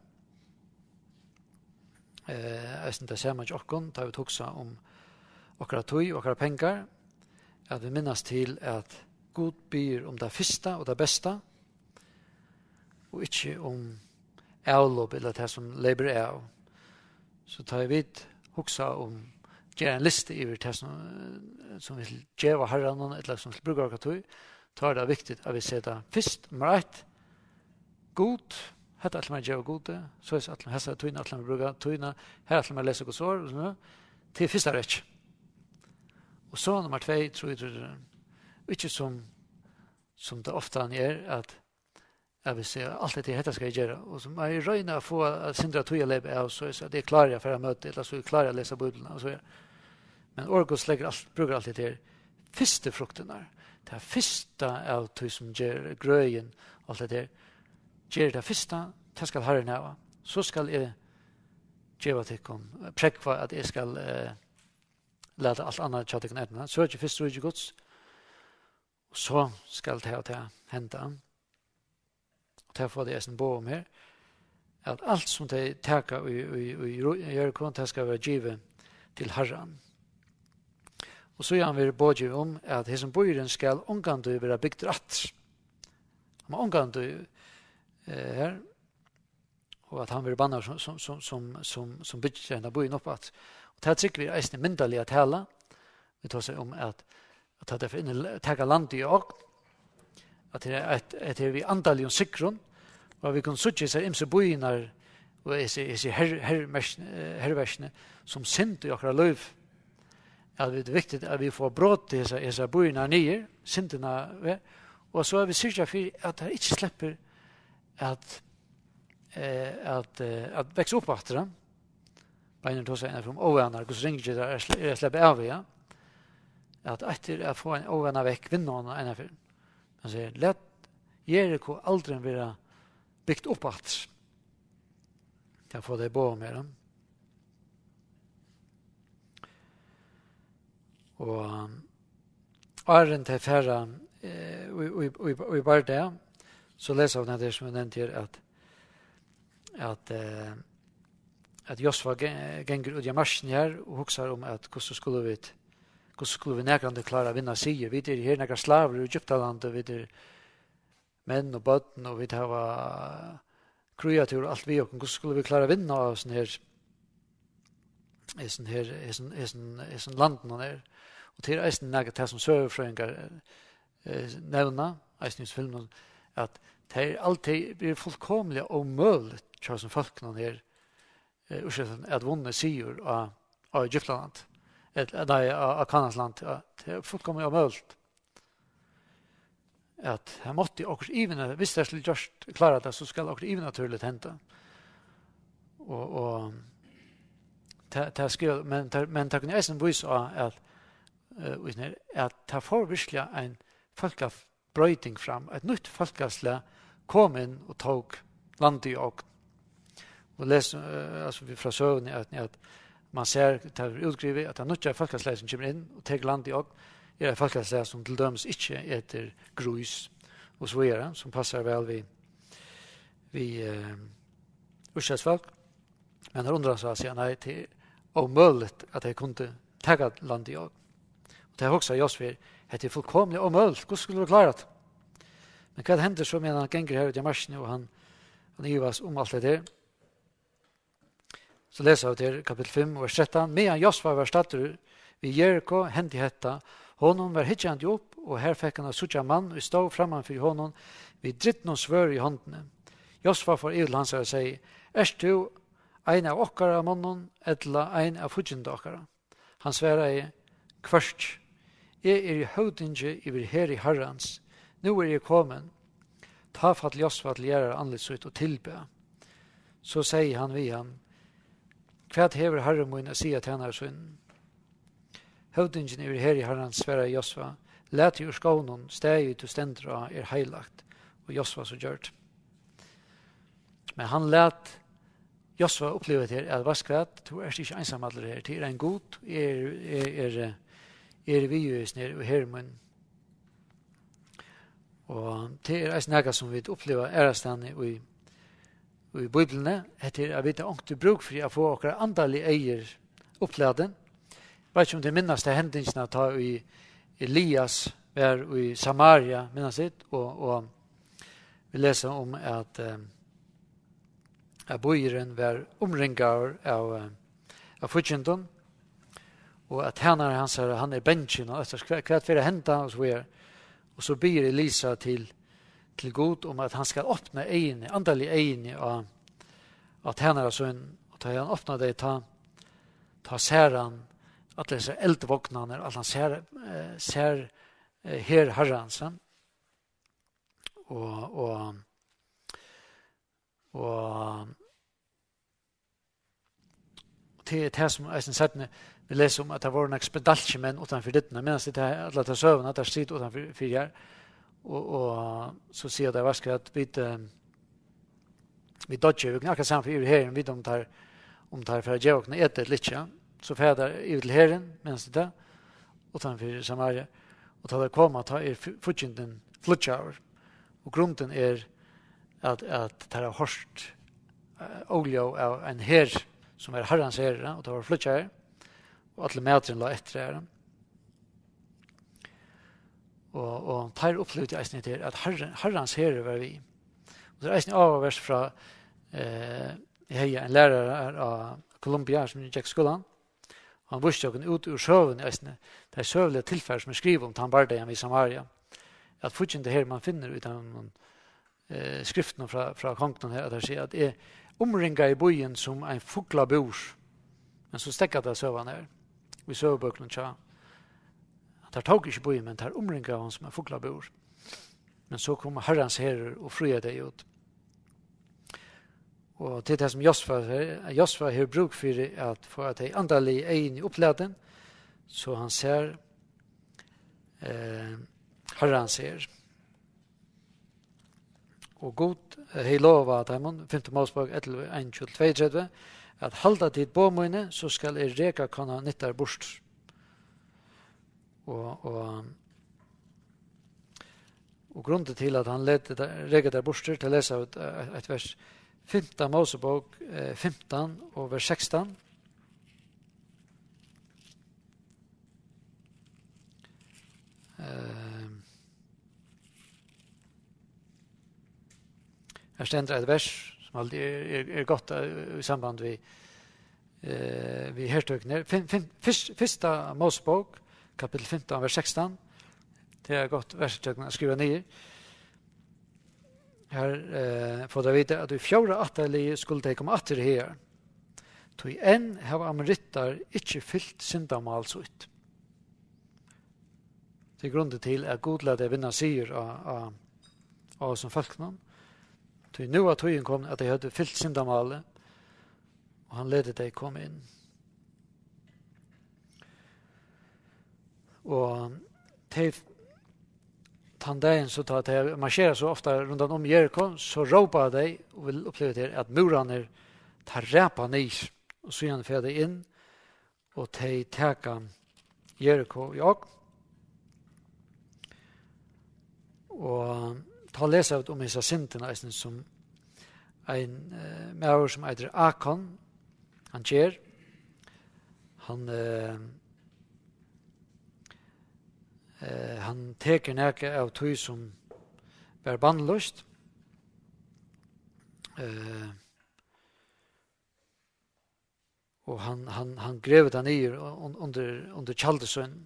jeg synes det ser man ikke okken da vi tog seg om okkara tøy og okkara pengar at vi minnes til at God byr om det første og det beste og ikke om avlopp eller det som leber av så tar vi hoksa om gjør en liste I det som vil gjøre herren eller som vil bruke oss tog, så det viktig at vi ser det først, nummer 1, god, hette alt man gjør gode, så er det heste togene, alt man bruker togene, her alt man leser Guds ord, til første rett. Og så nummer 2, tror jeg det ikke som det ofte at jeg vil si alt det dette skal jeg gjøre, og som jeg røyner å få at sindre tog jeg lever av, så er det klarer jeg for å møte, eller så er jeg klarer jeg å lese Bibelen, og så er men Orgos bruker alltid til første fruktene. Det første av tog som gjør grøyen, alt det der. Gjør det første, det skal herren av. Så skal jeg gjøre til prekva at jeg skal lade alt annet kjøtt til etterpå. Så er det første rydde gods. Og så skal det og det hente. Og det får det en bo om her. At alt som det taker og gjør kun, det skal være givet til herren. Og så han vil både om at hessen bøyren skal omgående være bygd rett. Han må omgående her, og at han vil banne som bygger denne bøyren opp. Og det trykker vi eisende myndelig å tale. Vi tar seg om at det er inne tager landet I åk, at det er vi andelig om sikron, og vi kan suttje seg imse bøyner og herversene som sint I akkurat løyv. At det er viktig at vi får brått til disse bøyene nye, sintene, og så vi sikker for at det ikke slipper at vekse opp etter dem. Beiner tog seg en av dem, hvordan ringer det der, slipper av, ja. at etter å få en ovana vekk vinnån ena for. Han sier, let Jericho aldri være byggt opp alt. Jeg får det bo med dem. Og Arren til færre og i bare det, så leser vi det som jeg nevnte her, at Josva ganger ut i marsjen her, og hukser om at hvordan skulle vi nærkende klare å vinne siger. Vi er her nærkere slaver i Egyptalandet, vi er menn og bøtten, og vi har kreatur og alt vi, og hvordan skulle vi klare å vinne av sånn her landen og der. Og til eisen nægget det som søverfrøyngar nevna, eisen i filmen, at det alltid blir fullkomlig og mulig til som folkene her at vunne sier av Egyptland, av Kanasland. Det er fullkomlig og mulig. At her måtte okkur even, hvis det skulle just klare det, så skal okkur even naturligt hente. Og det skriver, men det kunne eisen vise av at det får virkelig en folkabrøyding fram, et nytt folkasle kom inn og tog landet i åkn. Og les fra søvn at man ser, det er utgrivet, at det nytt folkasle som kommer inn og teg landet i åkn, et folkasle som til dømes ikke etter grus og så videre, som passer vel vi urskjøtsfolk. Men det undrer seg å si nei, det er omøyligt at jeg kunne tagge landet i åkn. Og det er også Josfer, det er fullkomlig omøyligt. Hvordan skulle du klare det? Men hva hender så med han ganger her ut i marsjen, og han ivas om alt det der? Så leser vi til kapittel 5, vers 13. Medan Josfa var statter vid Jericho, hendte hetta, honom var hitjant opp, og her fikk han av suttja mann, og stod frammanfyr honom, vid drittnån svør i håndene. Josfa får i hans og sier, erst du ein av okkara mannen, etla ein av fudgjende okkara? Han sværa i kvørst. Jeg i høvdinge iver her i Herrans. Nå jeg kommet. Ta fatt Josfa til gjerrar anledsutt og tilbe. Så sier han vi han, hva hever Herre min å si at henne er sønnen? Høvdingen iver her i Herrans sværa Josfa. Læt i urskånen steg til stendra heilagt. Og Josfa så gjørt. Men han læt Josfa opplevde til at vaskrat, du er ikke ensam alle her, til en god, vi jo snir og her mun. Og til er snakka som vi opplever ærastane i Bibelene, etter at vi har ångt bruk for å få okra andalige eier oppladen. Jeg vet ikke om det minnes det hendingsene ta i Elias var i Samaria, minnes det, og vi leser om at bøyeren var omringar av fudgjenden, og at han er bensjen, og hva for å hente, og så videre. Og så ber Elisa til Gud om at han skal åpne egene, andalige egene av tjenere sønn, og ta han åpne det, ta særen, at det er eldvåknene, at han ser her herrens, og til det som jeg sagt, vi leser om at det var en ekspedalsjemenn utenfor dittene, mens det er alle til søvn, at det er stridt utenfor her, og så sier det vasker at vi dodger, vi kan akkurat sammen for herren, vi om det er for å gjøre åkne etter litt, så ferder i til herren, mens det er utenfor Samaria, og til det kommer, ta fortjenten flutsjauer, og grunden er at det er hørst olje av en her som er herrens herre, og det var flutsjauer, og alle medren la etter her. Og tar opplevde eisen til at herrens herre var vi. Og det er eisen avvers fra en lærer av Columbia som gikk skolen. Han visste jo ut ur søvn i eisen. Det er søvlige tilfeller som skriver om Tambardeien i Samaria. At fortsatt det her man finner ut av skriftene fra kongen her, at det sier at det er omringet i byen som en fugla bor. Men så stekker det søvn her. Vi søvbøkene tja. Det tok ikke byen, men det er omringet av han som en fugla bor. Men så kommer herrens herrer og fria det ut. Og til det som Josfa har bruk for at få at de andalige egen i oppladen, så han ser Herren ser. Og god hei lova at han, 5. Mosebok 11:1-32, at halda tid båmøyne, så skal reka kanna nyttar bort. Og grunnen til at han reka der borster til å lese ut et vers 5. Mosebok 15 og vers 16. Her stender et vers som alltid er godt i samband vi hertøkner. Fyrsta Mosebok, kapittel 15, vers 16. Det er godt versetøkner å skrive nye. Her får dere vite at i 4:8 skulle de komme atter her. Tog enn har amrittar ikke fyllt syndamals ut. Det er grunnen til at god lade vinna sier av som folk noen. Tog nu at tøyen kom at de hadde fyllt syndamalet, og han ledde de komme inn. Og den dagen så tar de marscherer så ofte rundt om Jericho, så råper de og vil oppleve til at murene tar ræpa ned, og så gjerne fer de inn, og de taker Jericho i åk. Og ta lesa ut om disse syndene som en maur som heter Akon, han gjør. Han teker næke av tøy som er bannløst. Og han grev det ned under kjaldesønnen.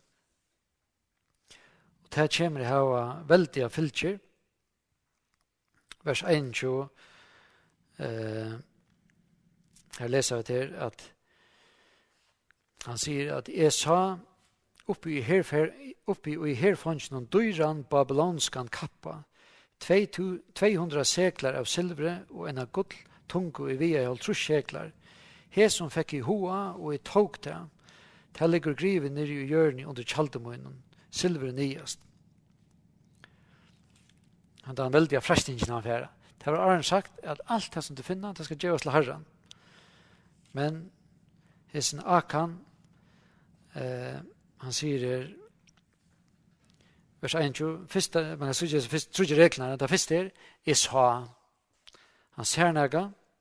Og det kommer jeg ha veldige fylkjer. Vers 21, her leser vi til at han sier at jeg sa oppi i herfonsen og dyran babylonskan kappa 200 seklar av silvre og en av gull tungo i via i 50 seklar. He som fikk i hoa og i tog det. Det ligger grivet nere i hjørni under kjaldemunnen. Silver nyast. Han har en veldig frestingen av her. Det har Aron sagt at alt det som du finner, det skal gjøres til Herren. Men hessen Akan, han sier vers 21, men jeg tror ikke reglene, det første er sa. Han ser nega,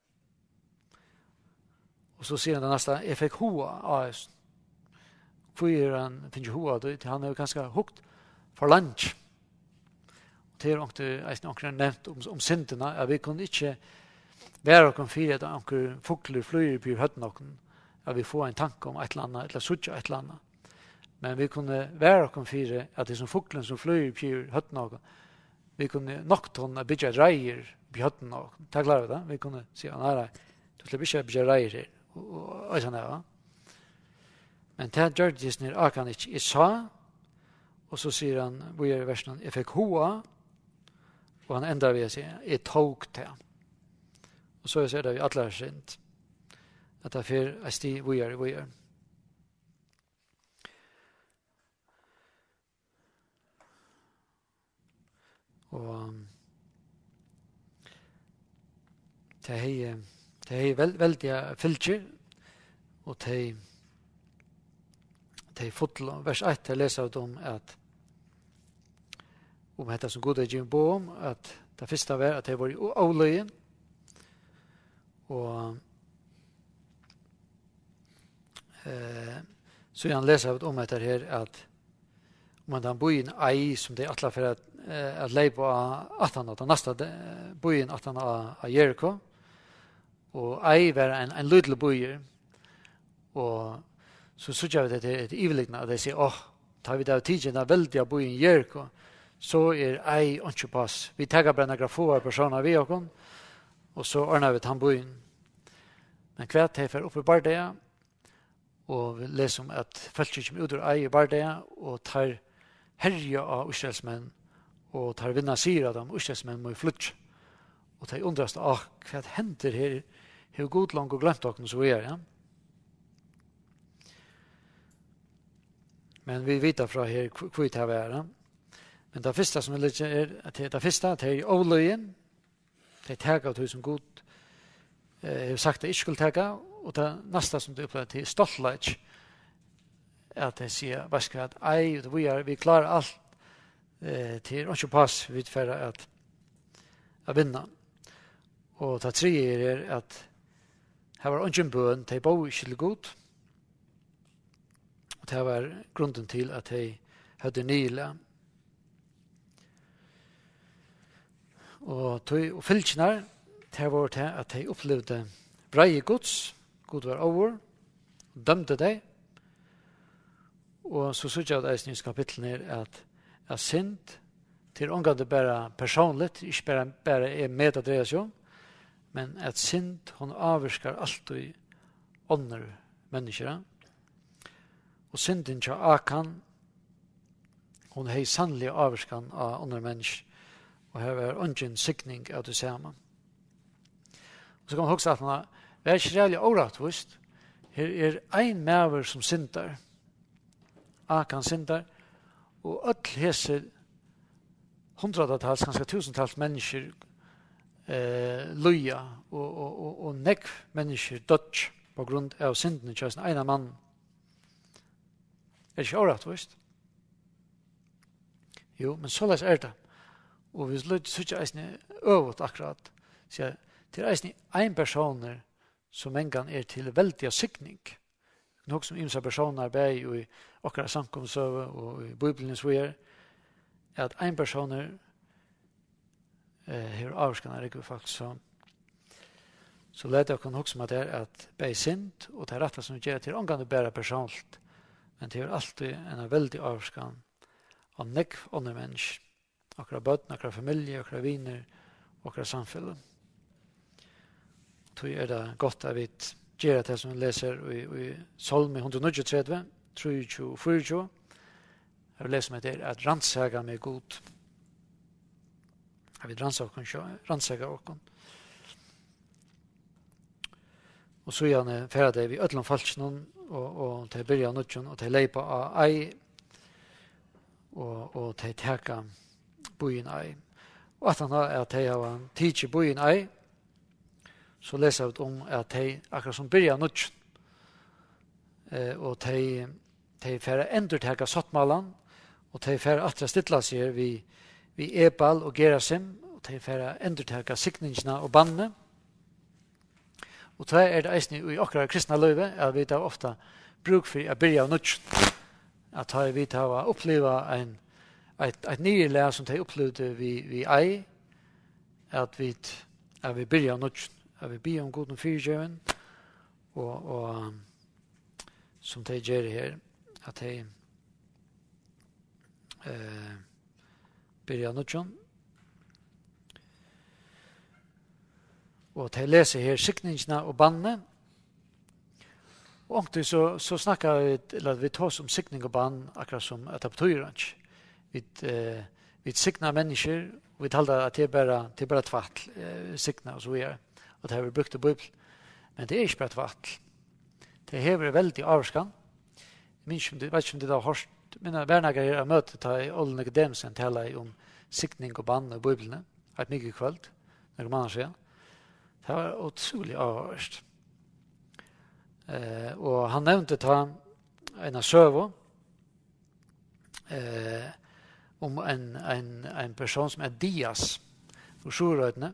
og så sier han det neste, jeg fikk hoa av oss. Hvor han finner hoa, han er jo ganske hukt for lunch. Det er også nevnt om syndene, at vi kunne ikke være oss fire at noen fugler flyr på høtten noen, at vi får en tanke om et eller annet, eller suttje et eller annet. Men vi kunne være oss fire at det er som fuglen som flyr på høtten noen, vi kunne nok tåne bygge reier på høtten noen. Det klarer vi det. Vi kunne si, nei, du slipper ikke bygge reier her. Og sånn er det. Men det gjør det når Akan ikke jeg sa, og så sier han, hvor er versen, jeg fikk hoa, og han enda ved å si, jeg tog det. Og så er det vi alle har synd, at det er for jeg sti, hvor er. Og det er veldig fylkjer, og det er fotla. Vers 1 jeg leser om at om dette som god er givet på om, at det første var at det var i avløyen, og så han leser om dette her, at om han bor i en ei som det er atla for at leie på at han, den neste bor i en at han av Jericho, og ei var en lydelig bøyer, og så sørger vi det til et iveliggende, at de sier, tar vi det av tiden, det er veldig av bøyen Jericho, så er ei ikke pass. Vi tar bare noen få personer vi og og så ordner vi han bøyen. Men hva er for oppe i Bardea, og vi leser om at folk kommer ut av ei i Bardea, og tar herje av Israelsmenn, og tar vinna sier av dem, Israelsmenn må flytte. Og tar undrast, hva hender her? Hvor god langt og glemt dere så er, ja? Men vi vet fra her hva det er. Men det første som er det første, det er overløyen. Det er tega til som god har sagt det ikke skulle tega. Og det neste som det opplever til stolthet. At jeg sier, vasker at vi klarer alt til ikke pass vi for at vinne. Og det tredje er at her var ingen bøn, de bo ikke til god. Og det var grunden til at de hadde nyle. Og fylkene det var til at de opplevde breie gods. God var over, dømte de. Og så synes jeg at i kapitlen at synd til omgående bare personligt, ikke bare er med at dreie seg om, men at synd, hun avvirker alltid ånder mennesker. Og synden til Akan, hun har sannelig avvirskan av ånder mennesker, og her er ingen sikning av det samme. Og så kan man huske at man er ikke reallig overrattvist. Her er en maver som synder, Akan synder, og alle hese hundradetals, kanskje tusentals mennesker løya og nekv mennesker dødt på grunn av syndene til en ene mann. Er det ikke overrattvist? Jo, men så er det. Og vi synes eisne øvet akkurat. Så det er eisne en personer som en gang er til veldig sikning. Nok som imsa personer bæg i okkara samkomsøve og i Bibelen så er at en personer har avskannet ikke faktisk så leder jeg kan huske med det at bæg synd og det er rett som gjør til omgående bæra personligt men det er alltid en veldig avskan av nekv andre mennesker okkara bøtten, okkara familie, okkara viner okkara samfunn. Så er det godt at vi gjør det som vi leser i Salme 139, 23, 24. Jeg leser med det at ransaga med god. Jeg vil ransaga okken. Og så gjerne ferdig vi ødlom falskene og til byrja nødjon og til leipa av ei og til teka bojen ei. Og at han har at de har tidsi bojen ei så leser vi om at de akkurat som byrja nødjon og de færre endur teka sottmalan og de færre atra stilla seg vi Ebal og Gerasim og de færre endur teka sikningsna og banne. Og det er det eisne i okkara kristna løyve at vi tar ofta bruk for å byrja nødjon. At vi tar å oppleva et nyrlæg som de opplevde vi ei at vi byrja nødjon. At vi byrja om god og fyrtjøven og som de gjør her at de byrja nødjon. Og de leser her sikningsna og banne. Og omtid så snakkar vi, eller vi tar som sikning og bann, akkurat som at det betyr ikke. Vi siknar mennesker, og vi talar at det er bare tvatt, sikna og så videre. Og det har vi brukt i Bibelen. Men det er ikke bare tvatt. Det hever veldig avskan. Jeg vet ikke om det har hørt, men vernager er møte ta i Olden Akademisen taler om sikning og bann i Bibelen. Et mye kveld, når man sier. Det var utrolig avhørst. Og han nevnte ta en søvo om en person som er Dias for Sjurøytene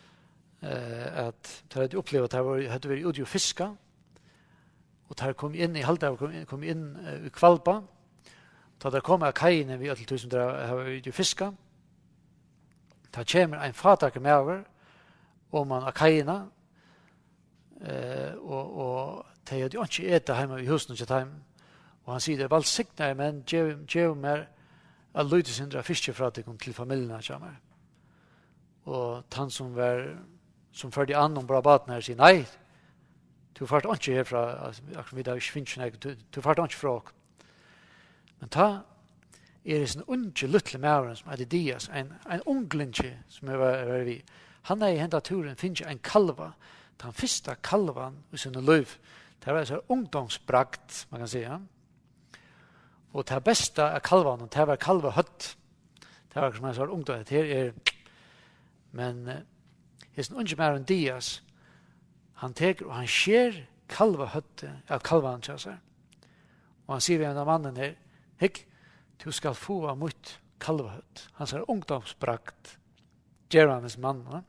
at de hadde opplevd at de hadde vært ute og fiska og de kom inn i halvdag kom inn i Kvalpa da de kom av kajene vi 8000 hadde vært ute og fiska da kommer en fataker med over om man av kajene og de hadde jo ikke etter hjemme i husen til dem og han sier det er valgsiktene men gjev mer at lytte sindra fiske fra til familien kommer og han som førde an om bra baten her sier nei du fart ikke herfra akkurat vi da ikke finnes noe du fart ikke fra men ta er det en unge lytle mæren som heter Dias en unglinje som er vi han er i hendt turen finnes en kalva den første kalvan i sinne liv det var en ungdomsbrakt man kan si Og det beste av kalvene, det var kalvehøtt. Det var som jeg sa ungdom, det men hesten unge mer enn Dias, han teker og han skjer kalvehøtt av kalvene til seg. Og han sier ved en av mannen her, hikk, du skal få av mitt kalvehøtt. Han sier ungdomsbrakt, Geranes mann.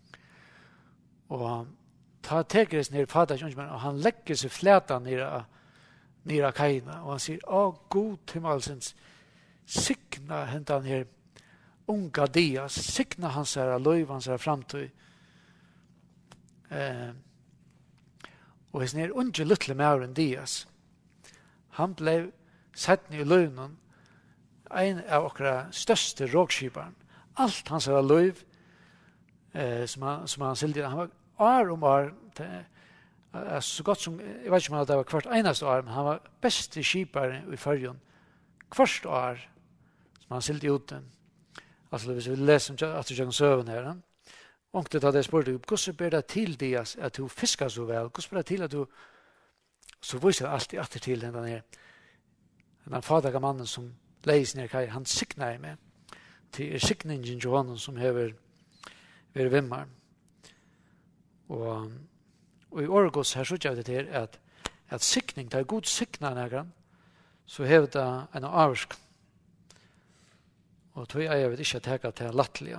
Og ta teker hesten her, fader unge mer, og han legger seg fleta nere kajina, og han sier, god himmalsens, sikna hentan her unga Dias, sikna hans her løyv, hans her framtøy. Og hesten her unge lytle mauren Dias, han ble sett i løyvnen, en av okra største råkskiparen. Alt hans her løyv, som han sildi, han var år, så godt som, jeg vet ikke om det var hvert eneste år, men han var beste skipare i Førjun. Hvert år, som han sildi ut den. Altså, hvis vi leser at du kjøkken søven her, og det hadde jeg spurt, hvordan ber det til Dias at du fiskar så vel? Hvordan ber det til at du, så viser det alltid atter til den faderlige mannen som leis ned kai, han sikna med. Til sikningen til honom som hever vimmar. Og i Orgos her så gjør det til at sikning, det er god sikna nægran, så hever det en avsk. Og tog jeg vet ikke at jeg til lattelige.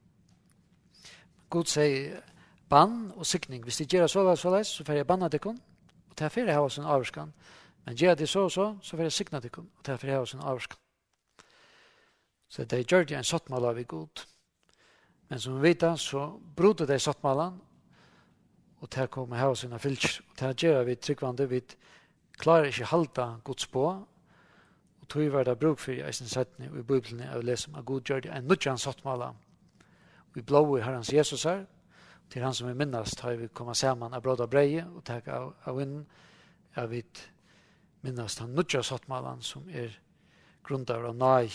God sier bann og sikning. Hvis de gjør så får jeg banna dikken, og til jeg får jeg ha sin avskan. Men gjør det så får jeg sikna dikken, og til jeg får jeg ha sin avskan. Så de gjør det en sattmål av i god. Men som vi vet, så brodde de sattmålen, og til jeg kommer her sine fylker. Og til jeg gjør vi tryggvande, vi klarer ikke halta Guds på, og tog var det bruk for i sin setning i Bibelen å lese om at Gud gjør det en nødjan sattmål. Vi blå i Herrens Jesus her, til han som er minnast, har vi kommet sammen av bråd og breie, og takk av innen, jeg vet minnast han nødjan sattmålen som grunnt av nei.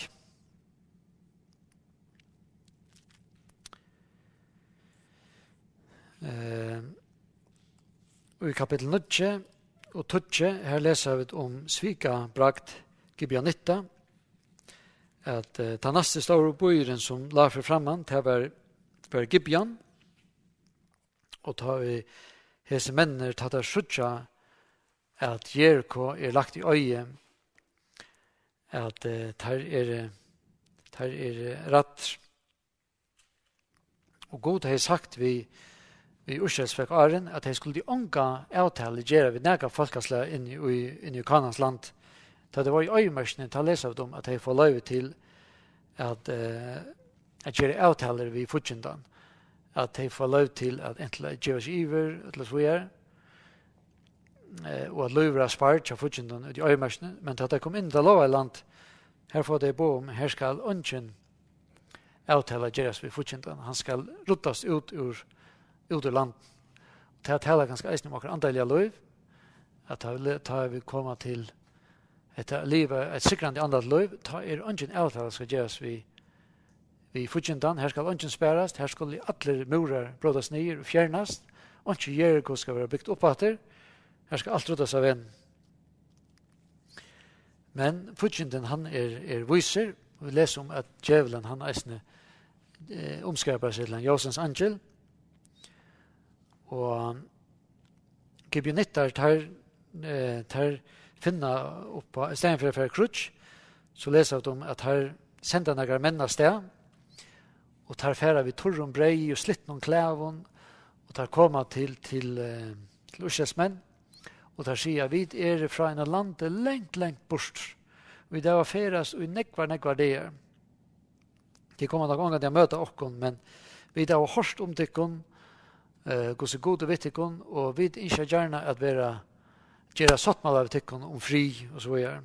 Og i kapittel 9 og 12 her leser vi om svika brakt Gibeonitta, at ta neste store bøyren som la for framman til var Gibeon, og ta vi hese mennene tatt av skjutja at Jericho lagt i øye, at der rett. Og God har sagt vi Urselsfek Aren at de skulle de unga avtale gjøre ved nega folkeslag inn i Kanans land. Da det var i øyemørsene til å lese av dem at de får lov til at gjøre avtaler ved fortjentan. At de får lov til at enten gjøre seg iver, eller så gjør, og at lover er spart av fortjentan i øyemørsene. Men da de kom inn til lov i land, her får de bo om, her skal ungen avtale gjøres ved fortjentan. Han skal rotas ut ur land. Det er tala ganske eisning om akkur andaliga lov, at ta vi koma til et sikrande andalt lov, ta ungen avtale skal gjøres vi fortjentan. Her skal ungen spærast, her skal alle murar brådas nyer og fjernast, ungen Jericho skal være byggt oppater, her skal alt rotas av en. Men fortjentan han viser, vi leser om at djevelen han eisne omskapar seg til en Josens angel, og Gibeonittar tar finna oppa, i stedet for krutsk, så leser vi om at her sender noen menn av sted, og tar færa vi torrum brei og slitt noen klævun, og tar koma til Urselsmenn, og tar sier vi fra en land lengt bort, og vi der var færas og nekvar det. De kommer nok ångan til å møte okkon, men vi der var hårst om tykkon, gå så god og vitt tykkon, og vi ikke gjerne at gjøre sattmål av tykkon om fri og så videre.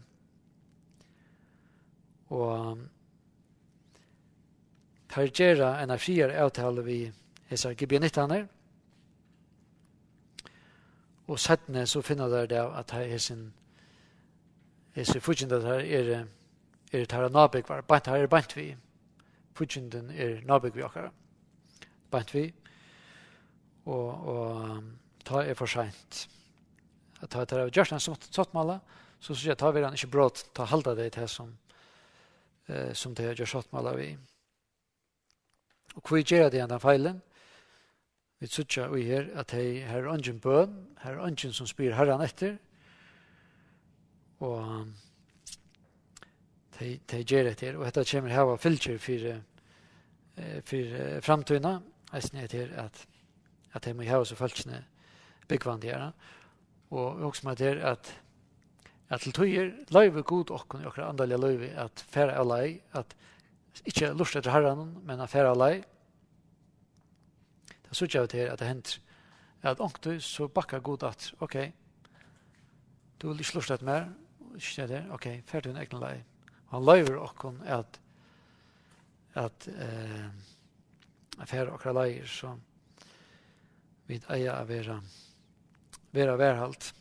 Og her gjøre en friere avtale vi hesar Gibeonittane, og settene så finner det at her hese fortjentet her tar nabekvar, her bant vi. Fortjenten nabek vi akkara. Bant vi. Og ta for sent. At ta gjørst en sattmala, så jag tar vi den inte brott ta halda det till som det har gjort sottmål vi. Och hur gör det den feilen? Vi tycker vi her at det her er ingen bøn, her er ingen som spyr herren etter, og de gjør det her, og dette kommer her av filter for fremtiden, jeg er til at de må ha så følelsene byggvandigere, og også med det at til tøyer løyve god og akkurat andalige løyve at fære av lei, at ikke lust etter herren, men at fære av lei. Det så jag till att det hänt att onktu så backar god att okej. Du vill inte slusta mer. Inte det. Okej, färdig en egen lei. Han lever och att affärer och leier så vid eja av vera verhalt.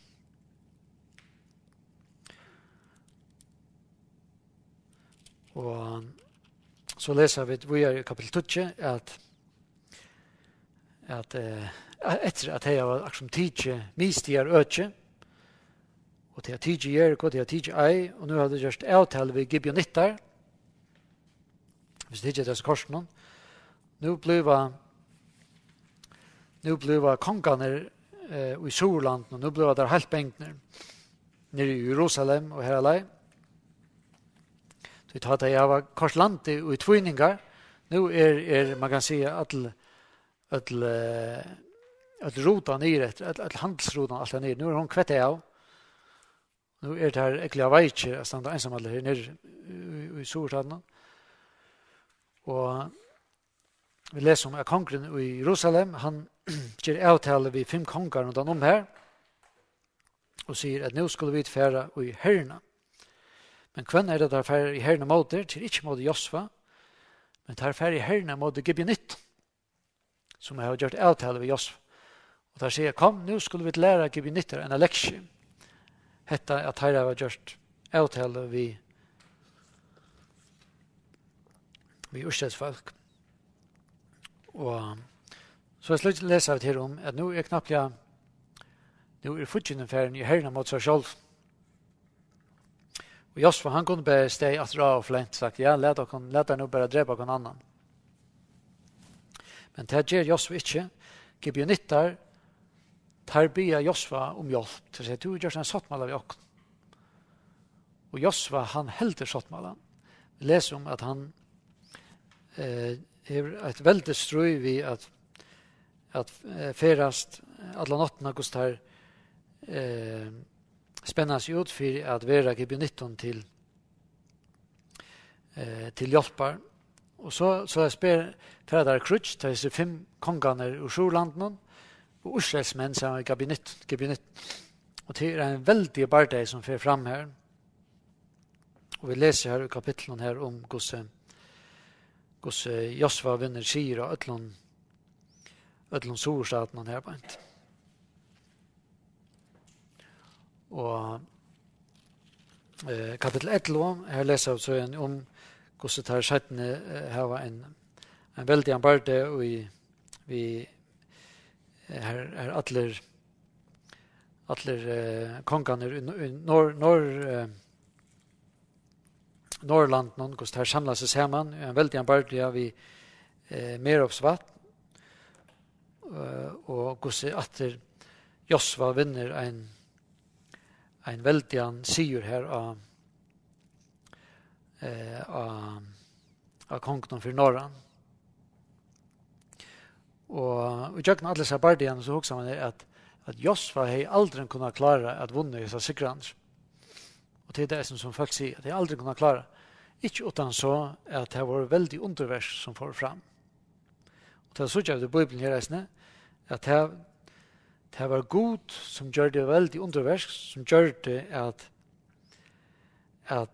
Och så läser vi i kapitel 2 at etter at jeg var akkurat tidlig mistiger øtje, og til at tidlig gjør og til at tidlig ei, og nå hadde jeg gjort avtale ved Gibeonittar, hvis det ikke er disse korsene. Nå ble kongene i Sorland, og nå ble det helt bengtene nere i Jerusalem og her alai. Så vi tar det av korslandet og i tvinninger. Nå man kan si at att rota ner att handelsrotan allt ner. Nu hon kvett av. Nu det här äckliga veicher att stanna ensam alla här nere i Sortadna. Och vi läser om att konungen i Jerusalem, han ger avtal vid 5 kongar och de här och säger att nu skulle vi färra i Herna. Men kvän är det där färra i Herna moder till inte mot Josva, men tar färra i Herna mot Gibeonit, som jeg har gjort avtale ved Josef. Og der sier, kom, nå skulle vi lære Gibeonitter en lektie. Hetta at her har gjort avtale ved urstedsfolk. Og så jeg slutt leser vi til om at nå knappt nå fortjennefæren i herren mot seg selv. Og Josef, han kunne bare steg at dra og flent, sagt, ja, let deg nå bare drepe noen annan. Men det gjør Josva ikke. Gibeonittar tar bia Josva om hjelp. Så sier, du gjør en sottmål av jokken. Og Josva, han helder sottmålen. Vi leser om at han har et veldig strøy ved at ferast alle nottene hvordan det spennes ut for at være Gibeonitten til hjelper. Og så jeg spør Fredar Krutsch til disse 5 kongene i Sorlanden og Urselsmenn som er Gibeonit. Og det er en veldig bardei som fer fram her. Og vi leser her i kapitlen her om hvordan Josva vinner sier og ødlån Sorstaten her på en. Og kapittel 11 her leser vi så om hvordan tar settene her en veldig ambarde og vi her atler kongene i Norrland hvordan tar samlet seg sammen en veldig ambarde vi Merovsvatt og hvordan atler Josva vinner en veldig sigur her av kongen for Norran. Og i jøkken alle seg bardiene så hoksa man at Josva har aldri kunnet klare at vunne disse sikrene. Og det er det som folk sier, at de aldri kunnet klare. Ikke utan så at det var veldig undervers som får fram. Og det er så gjør det i Bibelen her, at det var god som gjør det veldig undervers, som gjør det at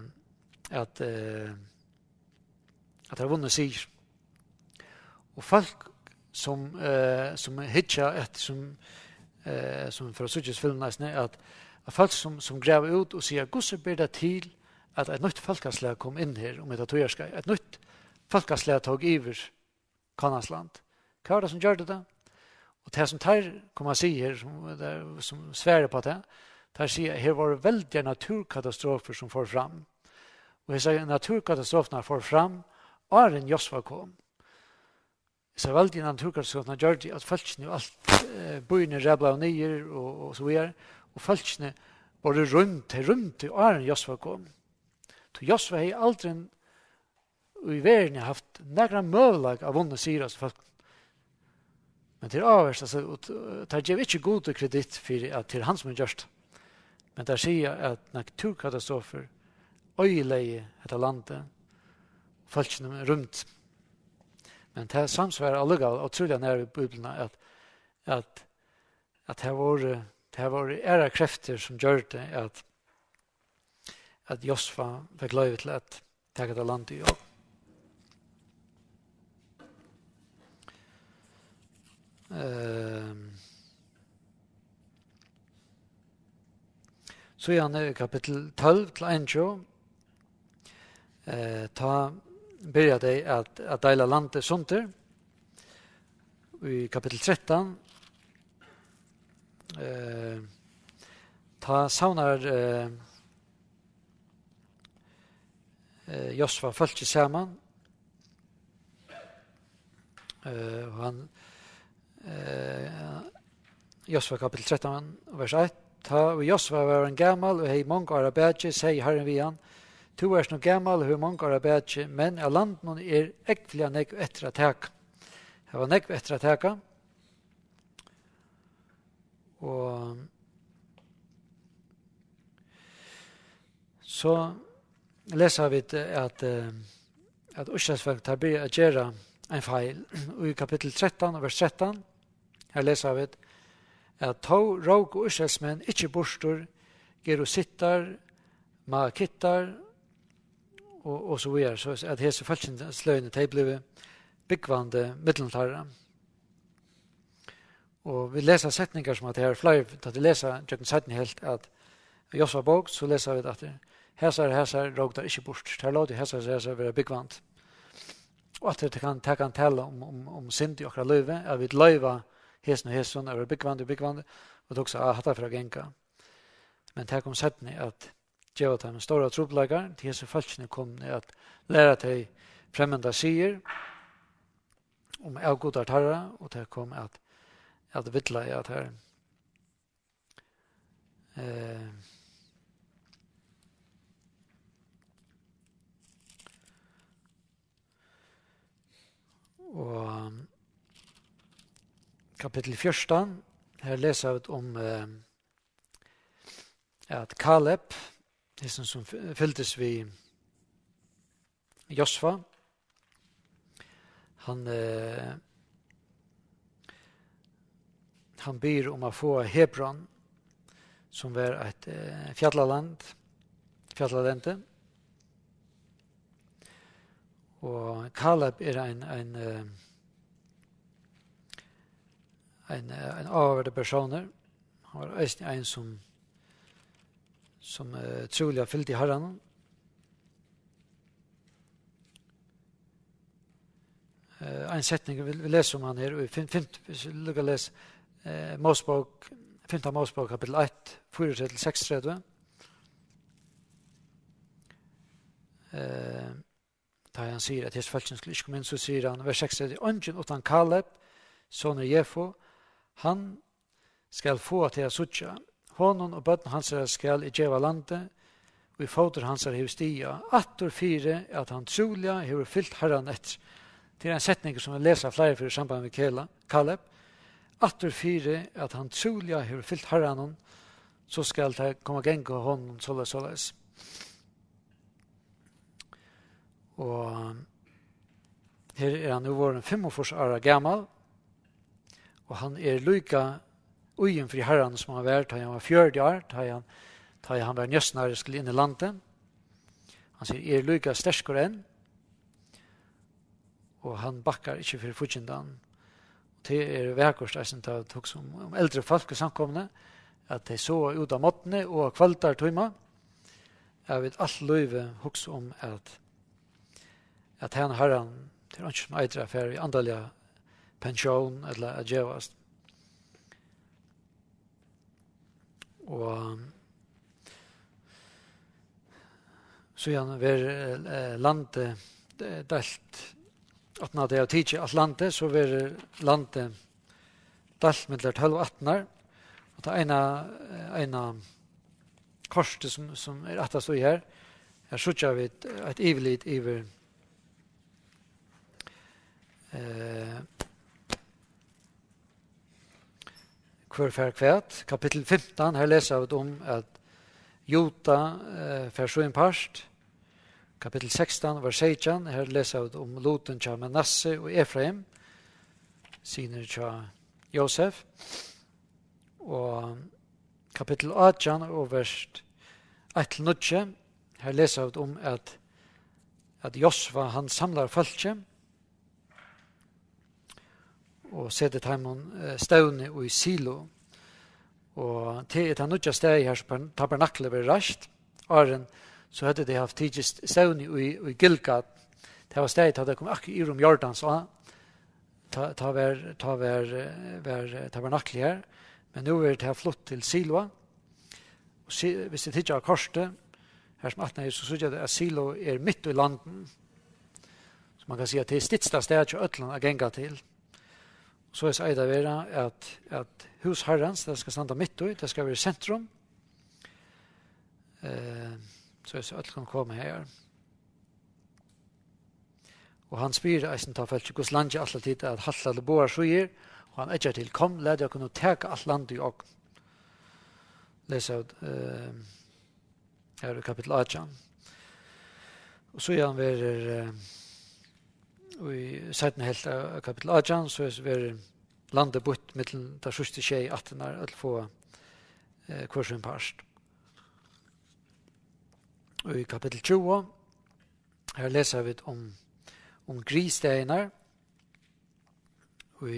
det har vunnet sier. Og folk som hitja som for å sutjes filmene at folk som graver ut og sier hvordan ber det til at et nytt folkeslag kom inn her om et tøyerskei. Et nytt folkeslag tog iver Kanasland. Hva var det som gjør det da? Og det som tar kommer å si her som sværer på det Der sier her var veldige naturkatastrofer som får fram. Og jeg sier naturkatastrofene får fram, og en Josva kom. Så veldig naturkatastrofene gjør det at folkene og alt bøyene rebla og nyer og så videre, og folkene bare rundt og en Josva kom. Så Josva har aldri i verden haft några møvelag av vunne sier oss folk. Men til avverst, det gjør ikke god kreditt for at det er han som har gjort. Men det sier at naturkatastrofer øyeleie etter landet, folkene rundt. Men det samsvarer allugal og trolig nær i Bibelen at det var æra krefter som gjør det at Josfa fikk løyve til at ta det landet i jobb. Så er kapitel 12 til 1. Ta börjar de att dela landet sunter. I kapitel 13 ta saunar Josfa fölkje saman. Han Josfa kapitel 13 vers 1. Ta og Josfa var en gammal og hei mange år bedje, sier Herren vi han. Tu er no gammal og hei mange år bedje, men av landen er ekvelig nekv etter at teka. Det var nekv etter at teka. Og så leser vi at Urslandsfolk tar byrja å gjøre en feil. Og i kapittel 13, vers 13, her leser vi at tå råk og Urslandsmenn ikke borstor, gerosittar, maakittar, og så videre. Så at hese falskjensløyene de ble byggvande middeltarra. Og vi leser setninger som at det er flere, da vi leser Jøkken Setten helt at Josva bok, så leser vi at hesar råk der ikke bort. Her lå det hesar være byggvand. Og at det kan tale om synd i okra løyve, at vi løyva hesen og hesen, er byggvand, og det også hatt for å genka. Men det kom setten at gjør at de store trobelager, til hese falskene kom at lære til fremmende sier om avgodar tarra, og det kom at vittla i at her og kapittel 14 her leser vi om at Kaleb som fylltes vi Josfa han byr om å få Hebron som var et fjallalandet og Kaleb er en avhørte personer. Han var en som trolig har fyllt i herren. En setning vi leser om han her, og hvis vi lukker å lese Mosebok, 5. Mosebok, kapittel 1, 4-6. Da han sier at hese falskene skulle ikke komme inn, så sier han, vers 6, «Ønsken utan Kaleb, sånne Jefo, han skal få til å suttja. Honom og bøtten hans skal i djeva landet, og i foter hans hever stia. Attor 4 at han trolig hever fyllt herran etter. Det er en setning som vi leser flere for i samband med Kaleb. Attor 4 at han trolig hever fyllt herran, så skal det komme geng og honom såleis. Og her er han jo våren 45 år gammal, og han er lykka ugen fri herran som han var, da han var 40 år, da han var njøsnare skulle inn i landet. Han sier, lykka sterskere enn, og han bakkar ikke for futsindan. Det er verkost, jeg synes det tok om eldre folk og samkomne, at de så ut av måttene og kvaldar tøyma. Jeg vet alt løyve hoks om at han herran til ønsker som eidre affære i andalja pensjon eller adjevast. Og Så igjen var landet delt, at når det er tid til at landet, så var landet delt med 12 og 18 år. Og det ene korset som at stå her, her sutja vi et ivelit iver hver fær kvært. Kapittel 15, her leser vi om at Jota fær så en parst. Kapittel 16, vers 16, her leser vi om loten til Manasse og Efraim, siner til Josef. Og kapittel 18 og vers 1-9, her leser vi om at Josva han samlar folket og setter heimen støvne og i silo. Og til et nødja steg her som tabernaklet var raskt, åren så hadde de haft tidligst støvne i Gilgad. Det var steg til det kom akkurat i rom Jordan, så ta var tabernaklet her. Men nu er det flott til Siloa. Hvis det ikke er korset, her som 18 så synes jeg at Silo er midt i landen. Så man kan si at det er stittsta sted til Øtland å genga til. Så er det å være at husherrens, det skal standa midt i, det skal være sentrum. Så er det Øtland komme her. Og han spyr eisen ta følt ikke hos landet alle tid at halta eller boar suger, og han etter til kom, led jeg kunne teka alt landet i åkken. Les ut her i kapittel 18. Og så han verer i 17 helt av kapittel 18, så er landet bort mittelen der sørste skje i 18 år, at få kursen parst. Og i kapittel 20, her leser vi om grissteiner, og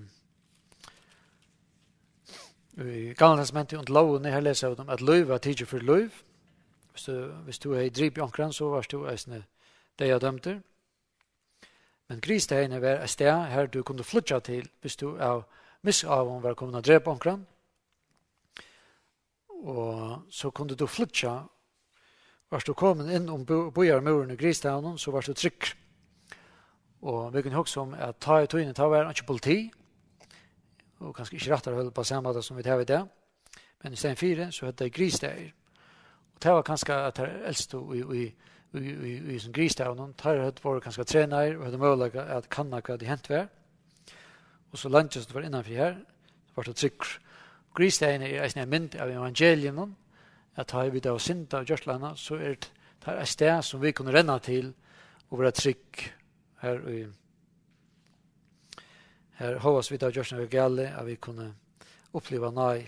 i gamle testamentet og lovene, her leser vi om at løv var tidlig for løv. Hvis du er i driv i omkring, så var du eisne det jeg dømte. Men gristegene var et sted her du kunne flytja til hvis du av misavon var kommet å drepe omkring. Og så kunne du flytja. Var du kommet inn om bojarmuren i gristegene, så var du trygg. Og vi kunne huske om at ta i tøyene, ta var ikke politi, og kanskje ikke rettere holde på samme måte som vi tar i det. Men i stedet 4 så hadde det gristegner. Og det var kanskje at det eldste i som gristegner, det hadde vært kanskje trener, og hadde mulighet at kanna hva det hent var. Og så landet som det var innenfor her, så var det trygg. Gristegner er en mynd av evangelien, at har vi da synda av gjørslene, så er det et sted som vi kunne renne til og være trygg her hås vi da gjørslene var gale, at vi kunne oppleve nei.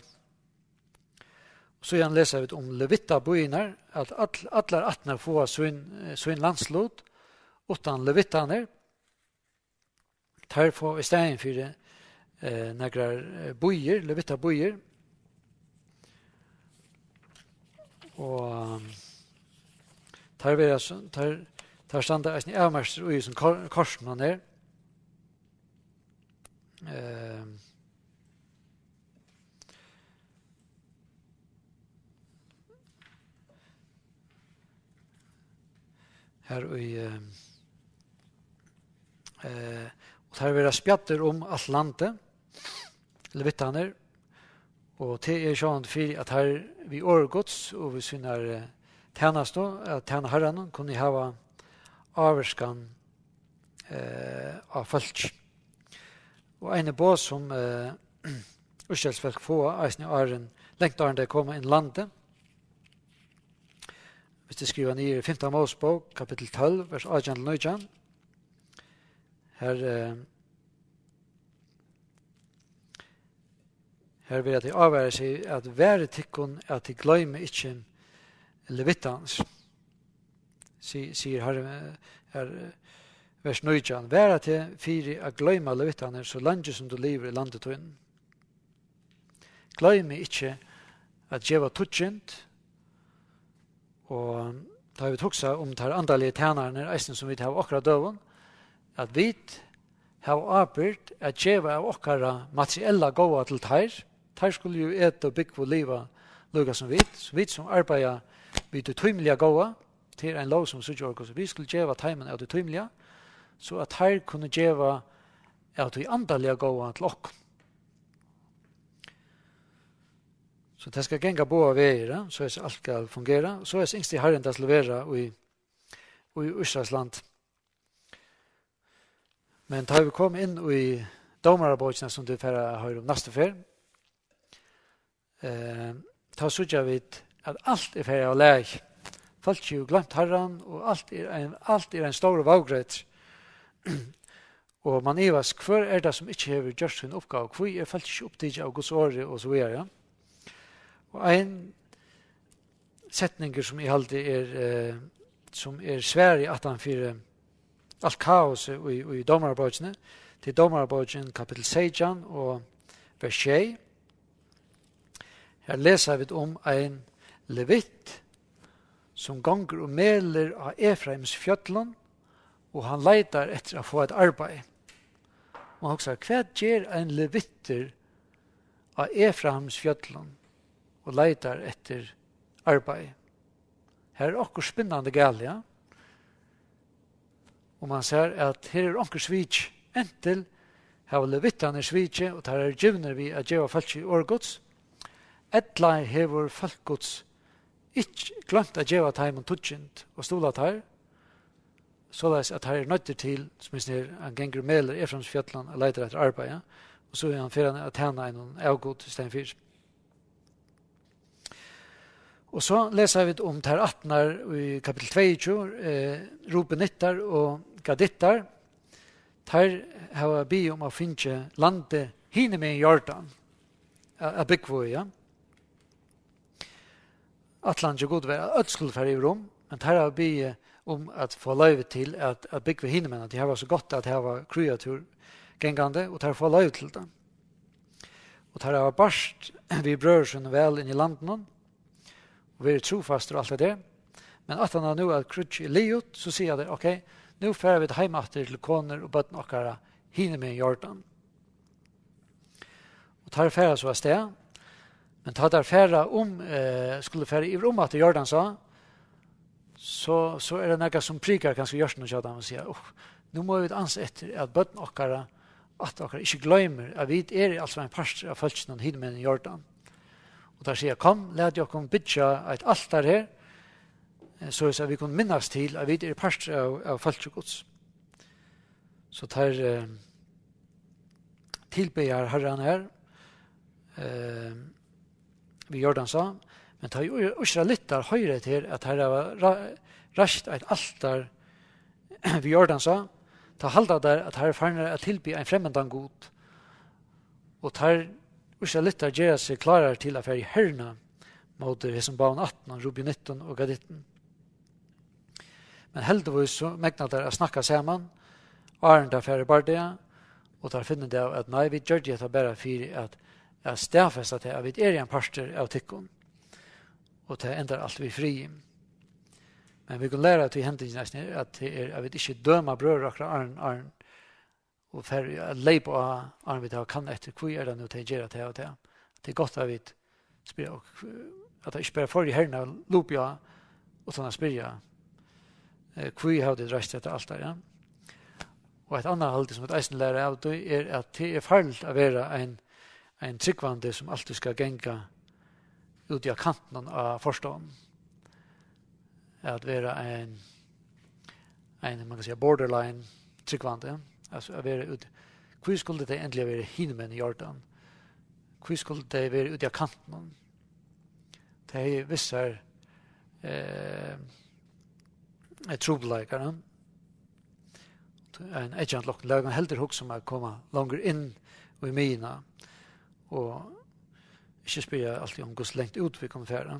Så igjen leser vi om Levita-boiner, at alle 18 får sin landslod, utan Levitaner. Her får i stedet for några bojer, Levita-bojer. Og tar standa eisen i avmerster og i som korsen her. Her og her vil jeg spjatter om alt landet, Levitaner, og til sånn for at her vi årgods og vi synner tjenest at tjene herren kunne ha averskan av folk. Og en bås som Urselsfolk få, eisen i åren, lengt åren det kommer inn landet. Hvis det skriver ned i 15. Mosebok, kapittel 12, vers 18-19, her vil jeg avvære seg at være tikkun at de gløymer ikke levitans. Sier her vers 19, være til fire at gløymer levitaner så langt som du lever i landet og inn. Gløymer ikke at djeva tutsjent, og da har vi tuksa om de andalige tjenerne, eisen som vi har akkurat døven, at vi har avbyrt at djeva av akkurat materiella gåa til teir. Teir skulle jo ete og bygge og liva lukka som vi. Så vi som arbeider vid det tøymelige gåa, till en lov som så vi skulle geva timmen av det tymliga, så att här kunde geva av det andaliga gåva till oss. Så det ska gänga båda vägar, så är allt ska fungera. Så är yngst i Herren det ska vara i Israels land. Men tar vi kom in i domarabåtsna som du har om nästa fer, ta så jag vet att allt är färdigt av läg. Folk har ju glömt Herren, och allt är en stor vågrätt. Og man evas, hver er det som ikke har gjort sin oppgave? Hvor er folk ikke opptidget av Guds åre og så videre? Og en setninger som jeg alltid som svær i 18.4, alt kaoset i domarabåtsene, til domarabåtsen kapitel 16 og vers 6. Her leser vi om en levit som gonger og meler av Efraims fjøtlen, og han leitar etter å få et arbeid. Man har sagt, hva gjør en levitter av Efraims fjøtlen og leitar etter arbeid? Her er okkur spinnande gale, ja? Og man ser at her er okkur svitj, entil har levittane svitje, og der er givner vi at gjeva folk i årgods. Etla hever folkgods ikke glemt at gjeva teimen tutsjent og stolat her, såleis at her er nøtter til, som han ganger meler Efraims fjøtlen og leitar etter arbeid, ja? Og så er han fyrir at hana en avgod stein fyrir. Og så leser vi om ter 18 i kapitel 22, Rubenittar og Gadittar. Ter har vi om å finne landet hine med i Jordan, av byggvåg, ja. Atlantet god var ødskullfær i rom, men ter har vi om at få løyve til at byggve hine med, at det var så godt at det var kreatur gengande, og ter få løyve til det. Og ter har barst vi brørsene vel inn i landen, og vi er trofaster og alt det der. Men at han har nå at krutsk i liot, så sier jeg det, ok, nå fører vi det heimater til koner og bøtten okkara hine med i Jordan. Og tar færa så av sted, men tar der færa skulle færa i rom at Jordan sa, så er det noe som prikar kanskje gjørs noe kjøtt, og sier, nå må vi anse etter at bøtten okkara, at okkara ikke gløymer, at vi er altså en parster av følelsen hine med i Jordan. Og der sier, kom, lad jeg kom bytja et altar her, så at vi kunne minnes til at vi er parster av falskgods. Så tar tilbyr herren her, vi Jordan sa, men tar jo israelittar høyre til at her var raskt et altar vi Jordan sa, ta halda der at her farner at tilbyr en fremmendan god, og tar israelittar gjør seg klarar til å være i herna mot det som baun 18, Rubi 19 og Gaditten. Men heldigvis så megnar der å snakka saman, Arne der færre bardia, og der finner det at nei, vi gjør det bare for at stedfesta til at vi er en parster av tykkon, og til endar alt vi fri. Men vi kan lære at vi hentet at vi ikke døma brød akkurat Arne, og for å leie på Arne vi tar kan etter hvor er det nå til å gjøre til og til. Det er godt at vi spør, at jeg ikke bare får i herrene og loper jeg, og sånn å spørre hvor har det reist etter alt der, ja. Og et annet halvdel som et eisen lærer av det er at det er farlig å være en tryggvande som alltid skal genga ut i kanten av forstånden. At være en man kan si borderline tryggvande, altså å være ut. Hvor skulle det endelig være hinemenn i Jordan? Hvor skulle det være ut i kanten? Det er visser trobeleikere. En agent lukk lager heldig hok som er kommet langer inn i mina, og ikke spør alltid om hvordan lengt ut vi kan fære.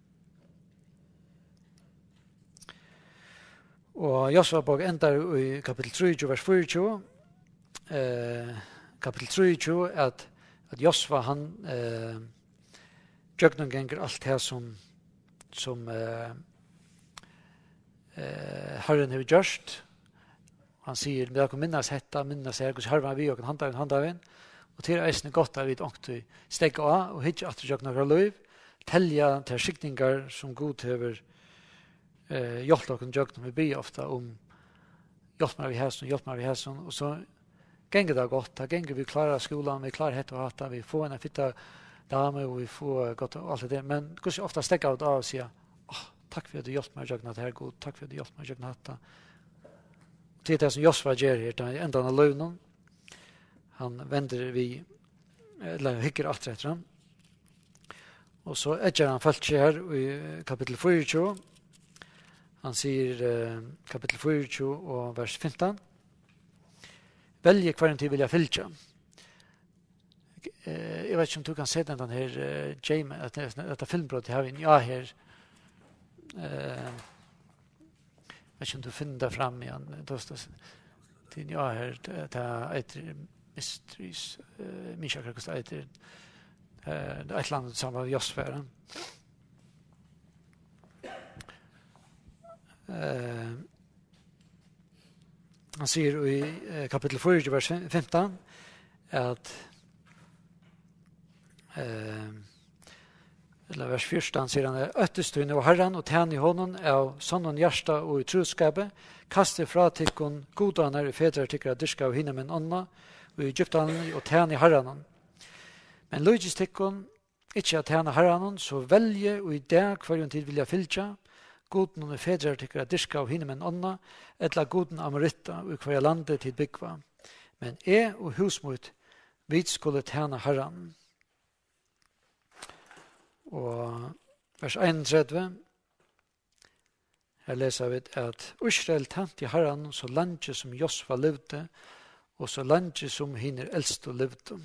Og Josua bok endar i kapitel 3, vers 24, kapitel 23, at Josua han gjør noen ganger alt det som Herren har gjort. Han sier, men jeg kan minnes hetta, minnes her, hvordan herren vi og kan handa vi, og til eisen er godt at vi ångte stegge av, og hitje at det gjør noen liv, telja til skikninger som god hever hjälpt och vi ber ofta om hjälp mig vi hästen och så gänger det gott, det gänger vi klarar skolan, vi klarar hett och hatta, vi får en fitta dame och vi får gott och allt det men kanske ofta stäcka ut av och säga tack för att du hjälpt mig att det här god, tack för att du hjälpt mig att hatta. Det är det som Josva gör här, det är ända av lönen. Han vänder vi, eller hycker allt rätt fram. Och så äger han följt sig här i kapitel 24. Han säger kapitel 24 och vers 15. Välj kvar en tid vill jag fylltja. Jag vet inte om du kan se den här James, att detta filmbrott har vi ja här. Jag vet inte om du finner det fram igen. Det ja här, det är ett mysteries, Misha Krakos, det är ett land som var Josfären. Han säger i kapitel 4, vers 15 att eller vers 14 säger han öttestun och Herren och tjän i honom av sånn hjärsta och i troskape kaste fra tikkon godanar i fedrar tycker att dyrska och hinna med en anna og i Egypten og tjene herren. Men logis tikkun, ikke at tjene herren, så velge og i dag hver tid vil jeg fylltja, goden og fedrer tykker at dyrka og hinne med en anna, etla goden amoritta og hver landet til byggva. Men og husmot, vi skulle tjene herren. Og vers 31, her leser vi at Israel tjente herren så landet som Josva levde, og så landet som hinner eldst og levde.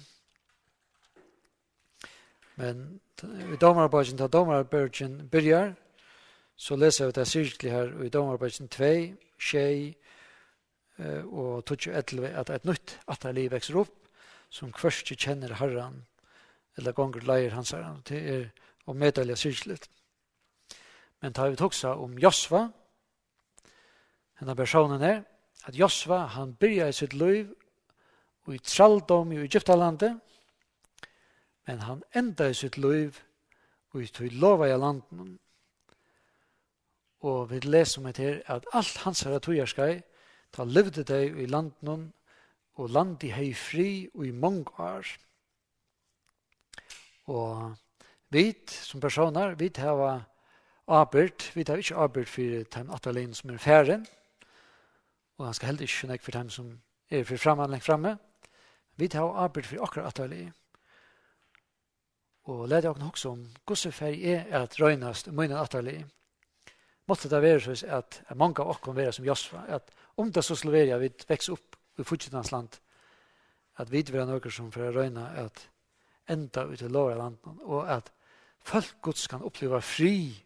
Men i domararbeidet, da domararbeidet begynner, så leser vi det sirkelig her i domararbeidet 2, 6 og 11, at et nytt atterliv vekser opp, som først kjenner herren, eller ganger leier hans herren. Det og meddelige sirkelig. Men da har vi også om Josva, denne personen her, at Josva, han begynner sitt liv og i tralldom i Egyptalandet, men han enda i sitt liv og i tog lova i landen. Og vi leser om det her at alt hans herre togjørskai, da levde de i landen, og landet hei fri og i mange år. Og vi som personer, vi har arbeid, vi har ikke arbeid for den atterlinen som færen, og han skal heller ikke skjønne for dem som for fremme lengt fremme. Vi har arbeid for akkurat atterlinen. Og lærte jeg også om hvordan ferie at røgnast mine atterlig. Måtte det være så at mange av oss kan være som Josva, at om det så skulle være at vi vekser opp i fortsattens land, at vi vil ha noe som for å røgne at enda ut i lov av landet, og at folk gods kan oppleve fri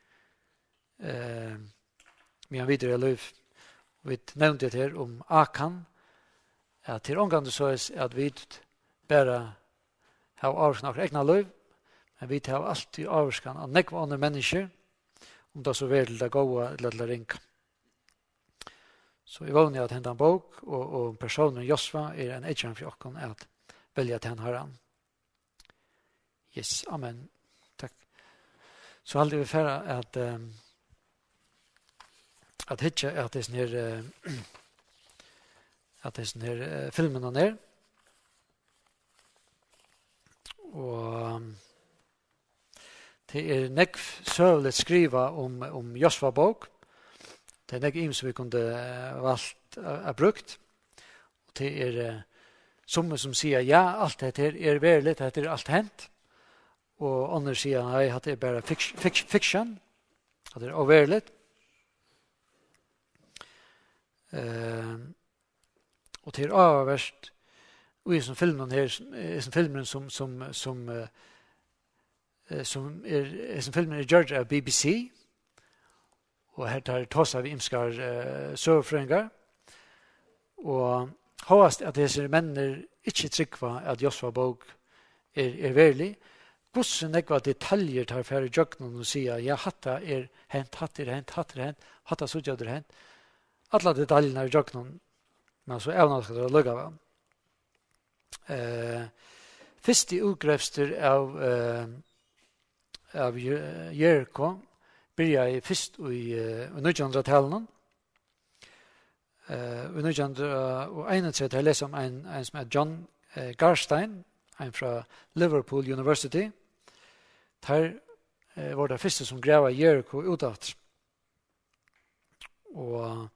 med en videre liv. Vi nevnte det her om Akan, at til omgang så er at vi bare har avskan av egna liv, men vi har alltid avskan av nekva andre mennesker, om det så vil det gåa eller det ringa. Så jeg vågner at hente en bok, og personen Josva en etkjern for okken at velja til han herren. Yes, amen. Takk. Så aldri vi færre at hitje at det er sånn her filmen og ned, og det er nekv søvlet skriva om Josva bok. Det er nekv som vi kunne valgt å brukt. Og det er som sier ja, alt dette er verlig, dette er alt hent. Og andre sier nei, at det er bare fiksjon, at det er overlig. Og det er avverst og i som filmen her, som filmen som filmen er gjort av BBC, og her tar tåsa vi imskar søvfrøyngar, og håast at disse mennene ikke tryggva at Josva bok er verlig, hvordan nekva detaljer tar færre jøknen og sier, ja, hatta er hent, hatta sutja er hent, alla detaljerna er jøknen, men så evna skal det lukka av. Fyrste ugrefster av Jericho, började först i 1900-talen. I 1931 har jag läst om en som heter John Garstein, en fra Liverpool University. Där var det första som gräva Jericho utåt. Och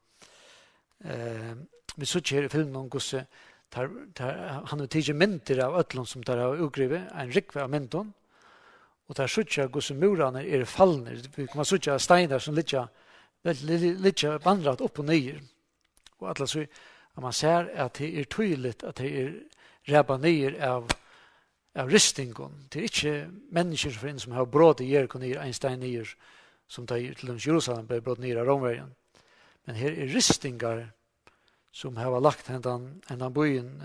vi såg här i filmen om gosse han har tidsi mynter av ötlund som där har ugrivit, en rikve av mynton. Og der suttja gosse murane fallner. Vi kommer suttja steiner som litja vandrat opp og nyer. Og alla så at man ser at det tydligt at det ræba nyer av ristingon. Det ikke mennesker som har bråd i Jericho nyer, en stein nyer, som tar til Jerusalem ble bråd nyer av Romvergen. Men her ristingar som har lagt hendan byen,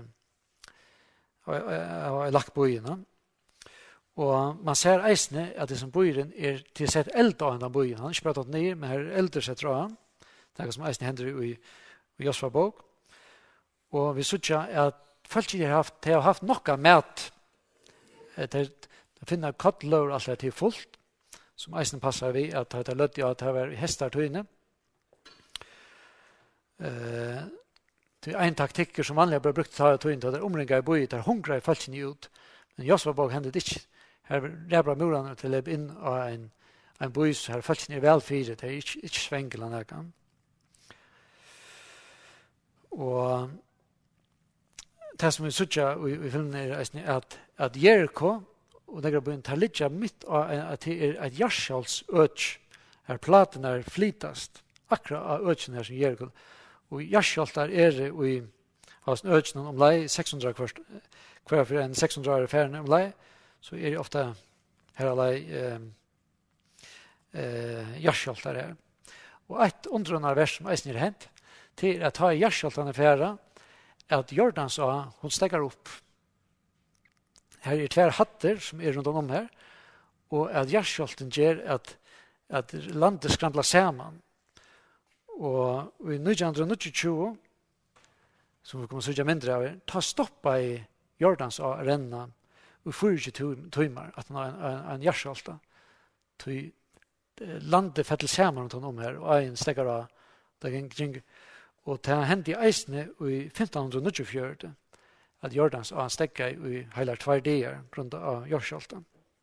har lagt byen. Og man ser eisne at det som byen til sett eld av hendan byen. Han har ikke pratet ned, men her elder sett av han. Det er som eisne hender i Josva bok. Og vi sutja at folk har haft nokka mat. Det finner kattlår alt til fullt, som eisne passar vi at det er løtt i at det er hestar tøyne. Det er en taktikker som vanlig har brukt til å ta inn til det omringa i boi, der hungrar i falskene ut. Men Josva bok hendet ikke. Her ræbra murene til å lebe inn av en boi, så her falskene er velfyret, det er ikke svengel han her. Og det som vi sutja i filmen er at Jericho, og det er begynt, tar litt midt av at det er et jarskjaldsøk, her platen er flytast, akkurat av økene her som Jericho. Og jarskjaltar i økene om lei 600 hver for en 600 år færre om lei, så det ofte her lei jarskjaltar her. Og et undrende vers som eisen hent, til at ha jarskjaltene færre, at Jordans hun stekker opp. Her er tver hatter som rundt om her, og at jarskjalten gjør at landet skrambler sammen. Og i 1922, som vi kommer til å mindre av, ta stoppa i Jordans renna og 24 timer at han har en jarskjalta. Landet fettel sammen rundt om her, og en stekker av det. Og det hendte i eisene i 1524 at Jordans stekka i heilar 2 dager grunn av jarskjalta.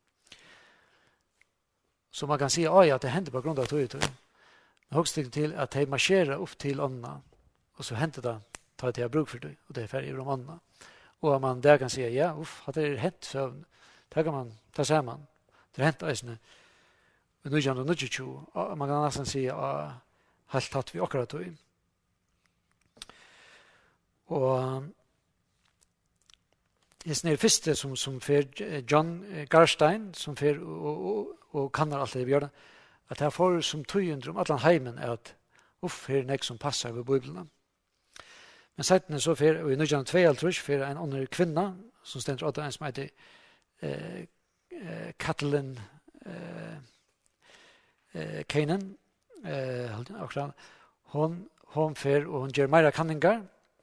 Så man kan si at det hendte på grunn av tog. Men også til at de marscherer opp til ånda, og så hendte det ta til å bruke for det, og det er ferdig om ånda. Og man der kan si, ja, at det er hent søvn, det kan man ta sammen. Det er hent eisene i 1922, og man kan nesten si helt tatt vi akkurat tog. Og jeg snir første som fer John Garstein, som fer og kannar alt det vi gjør det, at jeg får som tøyender om atlan heimen at her nek som passar ved Bibelen. Men seitene så fer, og i 1922 fer en annen kvinna, som stender åtta en som heter Katalin Kanan, hon fer og hon gjør meira kanningar,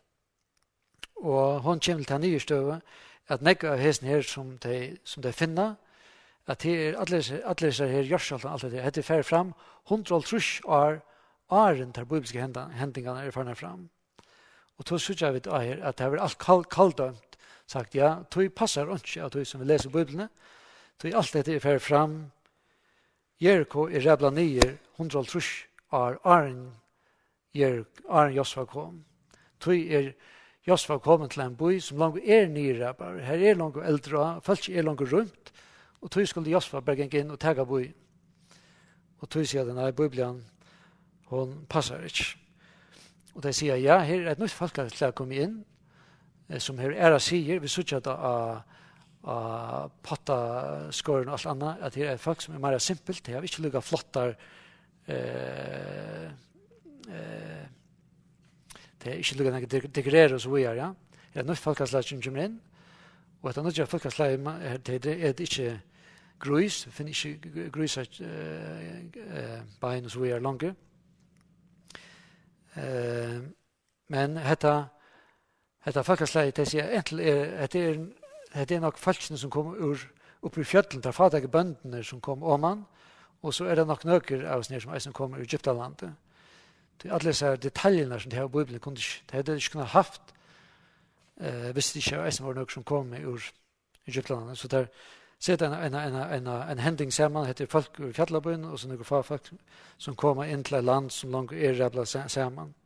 og hon kommer til nye støve at nekka av hesten her som de finner, at det er alle disse her gjørselten, alt det heter fer fram, 130 år åren der bibelske hendingene er ferdig fram. Og så synes jeg at det er alt kalldømt sagt, ja, tog passer ikke at tog som vi leser Bibelene, tog alt dette er ferdig fram, Jericho er rebla nye 130 år åren Josva kom. Tog er Josva kommet til en by som langt er nyrepar. Her er langt eldre, folk er langt rundt, og tog skulle Josva berge inn og tega by. Og tog sier denne Bibelen, hun passer ikke. Og de sier, ja, her er et nytt folk til å komme inn, som her æra sier, vi sier ikke av pottaskåren og alt annet, at her er folk som er mer simpelt, de har ikke lukket flottar, det er ikke lukket dekorere og så videre, ja. Det er nødt folkeslag som kommer inn, og etter nødt folkeslag det er ikke grus, det finner ikke grus bein og så videre langt. Men dette folkeslag, det sier egentlig det er nok folkene som kommer opp i fjøtlen, der fader bøndene som kom om han, Och så är det nog nöker av oss ner som kommer ur Egyptalandet. Det alla dessa detaljerna som det här i Bibeln kunde det hade inte kunnat haft visst det inte var nöker som kom ur Egyptalandet. Så där sett en händing samman heter folk ur fjällabyn och så några folk som kommer in till ett land som långt rabla samman.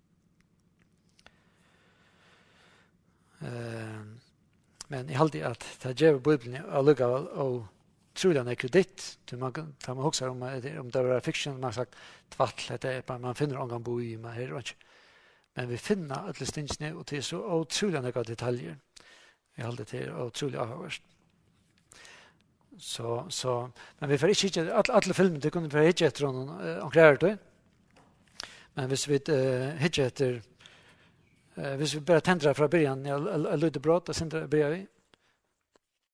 Men jag hade att det ger Bibeln alluga och tror jag kredit till man kan också om det var fiction man sagt tvatt det är man finner någon bo i man här och men vi finner alla stingne och det är så otroligt några detaljer. Jag hade det otroligt avhörst. Så men vi får inte alla filmer det kunde vara inte och klart då. Men hvis vi hittar efter hvis vi bara tändrar från början jag lite brott och sen börjar vi